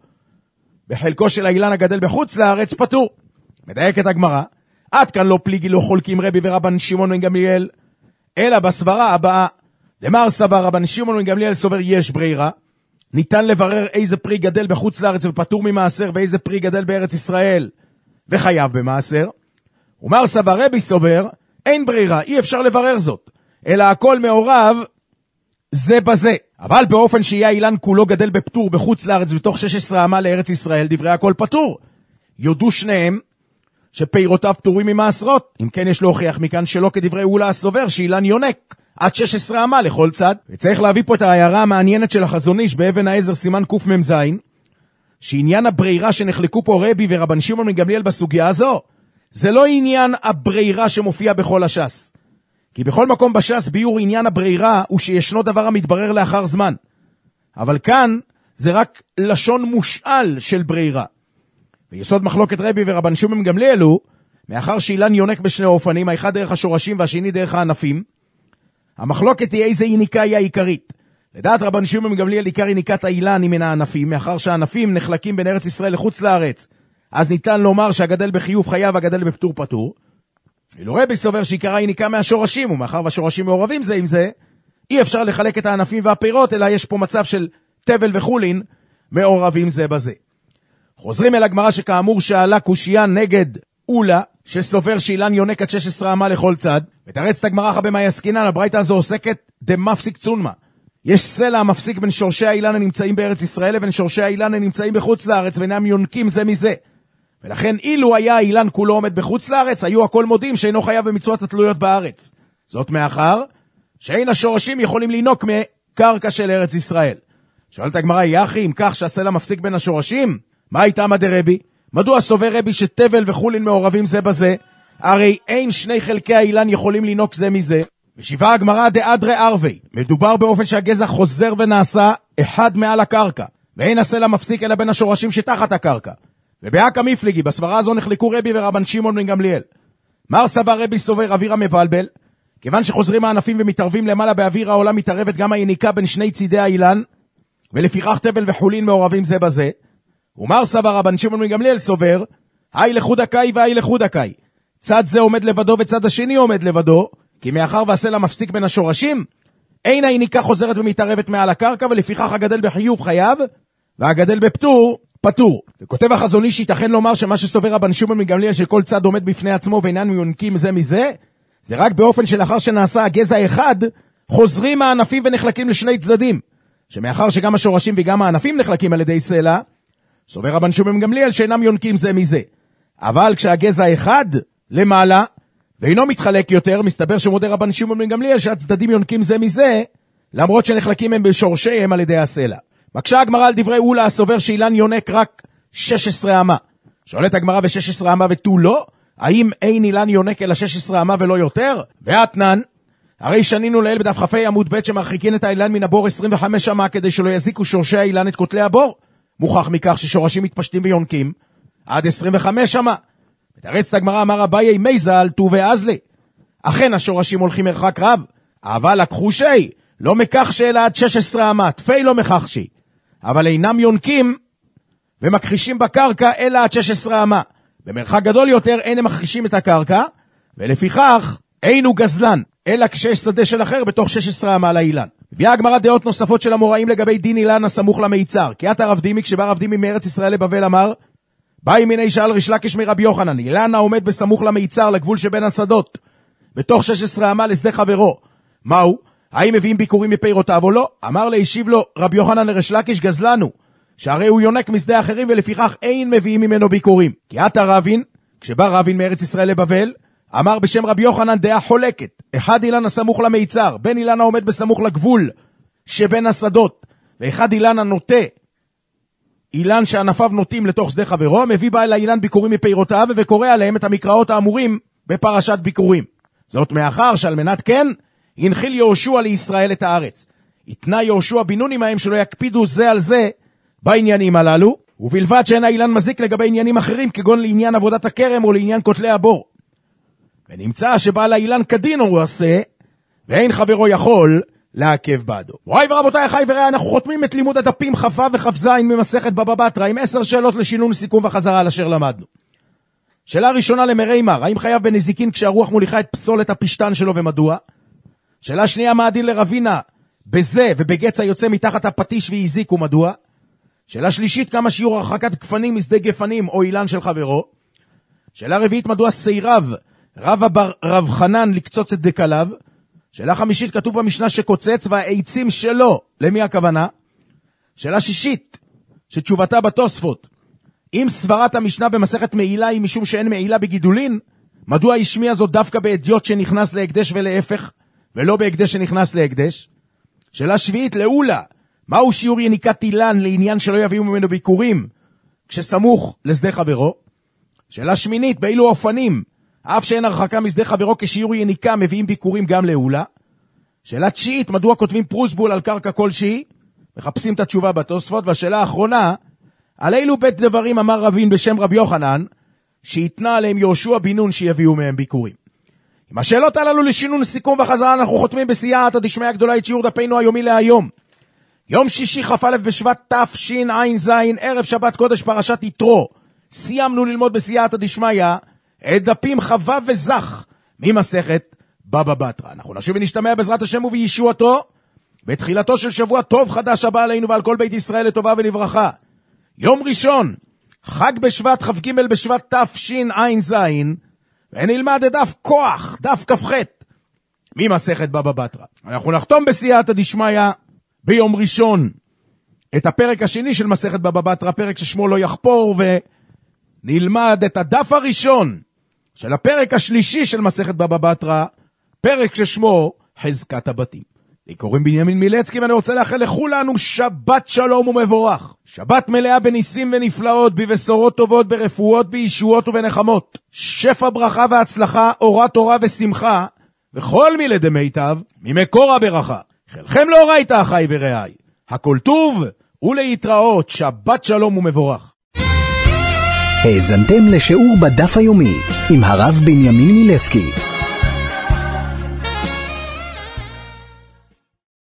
בחלקו של האילן הגדל בחוץ לארץ פטור. מדייקת הגמרא, עד כאן לא פליגי לא חולקים רבי ורבן שמעון בן גמליאל, אלא בסברה הבאה, דמר סבר רבן שמעון בן גמליאל סובר יש ברירה, ניתן לברר איזה פרי גדל בחוץ לארץ ופטור ממעשר, ואיזה פרי גדל בארץ ישראל וחייב במעשר. ומר סבר רבי סובר, אין ברירה, אי אפשר לברר זאת, אלא הכל מעורב זה בזה. אבל באופן שיהיה אילן כולו גדל בפטור בחוץ לארץ בתוך 16 אמה לארץ ישראל, דברי הכל פטור. יודו שניהם שפירותיו פטורים ממעשרות. אם כן יש להוכיח מכאן שלא כדברי אולה הסובר שאילן יונק עד 16 אמה לכל צד. וצריך להביא פה את ההערה המעניינת של החזון איש באבן העזר סימן קמ"ז, שעניין הברירה שנחלקו פה רבי ורבן שמעון בן גמליאל בסוגיה הזו, זה לא עניין הברירה שמופיע בכל הש"ס. כי בכל מקום בש"ס ביור עניין הברירה הוא שישנו דבר המתברר לאחר זמן. אבל כאן זה רק לשון מושאל של ברירה. ויסוד מחלוקת רבי ורבן שמעון בן גמליאל הוא, מאחר שאילן יונק בשני אופנים, האחד דרך השורשים והשני דרך הענפים, המחלוקת היא איזה יניקה היא העיקרית. לדעת רבן שמעון בן גמליאל עיקר יניקת האילן היא מן הענפים, מאחר שהענפים נחלקים בין ארץ ישראל לחוץ לארץ, אז ניתן לומר שהגדל בחיוב חייב והגדל בפטור פטור. ואילו רבי סובר שעיקרה יניקה מהשורשים, ומאחר והשורשים מעורבים זה עם זה, אי אפשר לחלק את הענפים והפירות, אלא יש פה מצב של תבל וחולין מעורבים זה בזה. חוזרים אל הגמרא שכאמור שעלה קושייה נגד אולה, שסובר שאילן יונק עד 16 אמה לכל צד, ותרץ את הגמרא במאי עסקינן, הברייתא הזו עוסקת דמפסיק צונמה. יש סלע המפסיק בין שורשי האילן הנמצאים בארץ ישראל לבין שורשי האילן הנמצאים בחוץ לארץ, ואינם יונקים זה מזה. ולכן אילו היה האילן כולו עומד בחוץ לארץ, היו הכל מודים שאינו חייב במצוות התלויות בארץ. זאת מאחר שאין השורשים יכולים לינוק מקרקע של ארץ ישראל. שואלת הגמרא, יחי, אם כך שהסלע מפסיק בין השורשים, מה הייתה מדרבי? מדוע סובר רבי שתבל וחולין מעורבים זה בזה? הרי אין שני חלקי האילן יכולים לינוק זה מזה. ושיבה הגמרא דאדרי ערבי, מדובר באופן שהגזע חוזר ונעשה אחד מעל הקרקע, ואין הסלע מפסיק אלא בין השורשים שתחת הקרקע. ובהקה מפליגי, בסברה הזו נחלקו רבי ורבן שמעון בן גמליאל. מר סבר רבי סובר אוויר המבלבל, כיוון שחוזרים הענפים ומתערבים למעלה באוויר העולם, מתערבת גם היניקה בין שני צידי האילן, ולפיכך תבל וחולין מעורבים זה בזה. ומר סבר רבן שמעון בן גמליאל סובר, היי לחודקאי והי לחודקאי, צד זה עומד לבדו וצד השני עומד לבדו, כי מאחר והסלע מפסיק בין השורשים, אין היניקה חוזרת ומתערבת מעל הקרקע, ולפיכך הגדל בחיוב חייב, והגדל בפטור פטור. וכותב החזון איש ייתכן לומר שמה שסובר רבן שמעון בן גמליאל שכל צד עומד בפני עצמו ואינם יונקים זה מזה, זה רק באופן שלאחר שנעשה הגזע אחד, חוזרים הענפים ונחלקים לשני צדדים, שמאחר שגם השורשים וגם הענפים נחלקים על ידי סלע, סובר רבן שמעון בן גמליאל שאינם יונקים זה מזה. אבל כשהגזע אחד למעלה ואינו מתחלק יותר, מסתבר שמודה רבן שמעון בן גמליאל שהצדדים יונקים זה מזה, למרות שנחלקים הם בשורשיהם על ידי הסלע. מקשה הגמרא על דברי אולה הסובר שאילן יונק רק 16 אמה. שואלת הגמרא ו16 אמה ותו לא? האם אין אילן יונק אלא 16 אמה ולא יותר? ואתנן, הרי שנינו לאל בדף כ"ה עמוד ב' שמרחיקין את האילן מן הבור 25 אמה כדי שלא יזיקו שורשי האילן את כותלי הבור. מוכח מכך ששורשים מתפשטים ויונקים עד 25 אמה. ותרץ את הגמרא, אמר אביי מייזל ט"ו ואזלי. אכן השורשים הולכים מרחק רב, אבל לקחו שי, לא מכך שאלה עד 16 אמה, תפי לא מכך שי. אבל אינם יונקים ומכחישים בקרקע אלא עד 16 אמה. במרחק גדול יותר אין הם מכחישים את הקרקע, ולפיכך אין הוא גזלן, אלא כשיש שדה של אחר בתוך 16 אמה לאילן. הביאה הגמרא דעות נוספות של המוראים לגבי דין אילן הסמוך למיצר. כי עתה רב דימי, כשבא רב דימי מארץ ישראל לבבל, אמר, באי מיני שאל ריש לקיש מרבי יוחנן, אילן העומד בסמוך למיצר לגבול שבין השדות, בתוך 16 אמה לשדה חברו. מהו? האם מביאים ביקורים מפירותיו או לא? אמר להשיב לו רבי יוחנן לריש לקיש, גזלנו, שהרי הוא יונק משדה אחרים ולפיכך אין מביאים ממנו ביקורים. כי עתה רבין, כשבא רבין מארץ ישראל לבבל, אמר בשם רבי יוחנן דעה חולקת, אחד אילן הסמוך למיצר, בין אילן העומד בסמוך לגבול שבין השדות, ואחד אילן הנוטה, אילן שענפיו נוטים לתוך שדה חברו, מביא בעל האילן ביקורים מפירותיו וקורא עליהם את המקראות האמורים בפרשת ביקורים. זאת מאחר שעל מנת כן הנחיל יהושע לישראל את הארץ. התנה יהושע בן נון עמהם שלא יקפידו זה על זה בעניינים הללו, ובלבד שאין האילן מזיק לגבי עניינים אחרים, כגון לעניין עבודת הכרם או לעניין כותלי הבור. ונמצא שבעל האילן כדין הוא עושה, ואין חברו יכול לעכב בעדו. וואי ורבותיי, אחי ורעי, אנחנו חותמים את לימוד הדפים כ"ו וכ"ז ממסכת בבא בתרא, עם 10 שאלות לשינון, סיכום וחזרה על אשר למדנו. שאלה ראשונה למרי מר, האם חייב בנזיקין כשהרוח מוליכה את פסולת הפשטן שלו ומדוע? שאלה שנייה, מה הדין לרבינה בזה ובגץ היוצא מתחת הפטיש והזיק ומדוע? שאלה שלישית, כמה שיעור הרחקת גפנים משדה גפנים או אילן של חברו? שאלה רביעית, מדוע סיירב רב רב חנן לקצוץ את דקליו? שאלה חמישית, כתוב במשנה שקוצץ והעצים שלו, למי הכוונה? שאלה שישית, שתשובתה בתוספות, אם סברת המשנה במסכת מעילה היא משום שאין מעילה בגידולין, מדוע השמיע זאת דווקא באדיוט שנכנס להקדש ולהפך, ולא בהקדש שנכנס להקדש? שאלה שביעית, לאולה, מהו שיעור יניקת אילן לעניין שלא יביאו ממנו ביקורים כשסמוך לשדה חברו? שאלה שמינית, באילו אופנים אף שאין הרחקה משדה חברו כשיעור יניקה מביאים ביקורים גם לאולה? שאלה תשיעית, מדוע כותבים פרוסבול על קרקע כלשהי? מחפשים את התשובה בתוספות. והשאלה האחרונה, על אילו בית דברים אמר רבין בשם רבי יוחנן שהתנה עליהם יהושע בן נון שיביאו מהם ביקורים? עם השאלות הללו לשינון, סיכום וחזרה, אנחנו חותמים בסייעתא דשמיא הגדולה את שיעור דפינו היומי להיום, יום שישי כ"א בשבט תשע"ז, ערב שבת קודש פרשת יתרו. סיימנו ללמוד בסייעתא דשמיא את דפים כ"ו וזך ממסכת בבא בתרא. אנחנו נשוב ונשתמע בעזרת השם ובישועתו בתחילתו של שבוע טוב חדש הבא עלינו ועל כל בית ישראל לטובה ולברכה. יום ראשון, חג בשבט כ"ג בשבט תשע"ז, ונלמד את דף כוח, דף כ"ח ממסכת בבא בתרא. אנחנו נחתום בסייעתא דשמיא ביום ראשון את הפרק השני של מסכת בבא בתרא, פרק ששמו לא יחפור, ונלמד את הדף הראשון של הפרק השלישי של מסכת בבא בתרא, פרק ששמו חזקת הבתים. לי קוראים בנימין מילצקי, ואני רוצה לאחל לכולנו שבת שלום ומבורך, שבת מלאה בניסים ונפלאות, בבשורות טובות, ברפואות, בישועות ובנחמות, שפע ברכה והצלחה, אורה תורה ושמחה, וכל מילי דמיטב ממקור הברכה. חלכם לא ראית אחי ורעי, הכל טוב ולהתראות, שבת שלום ומבורך. האזנתם לשיעור בדף היומי עם הרב בנימין מילצקי.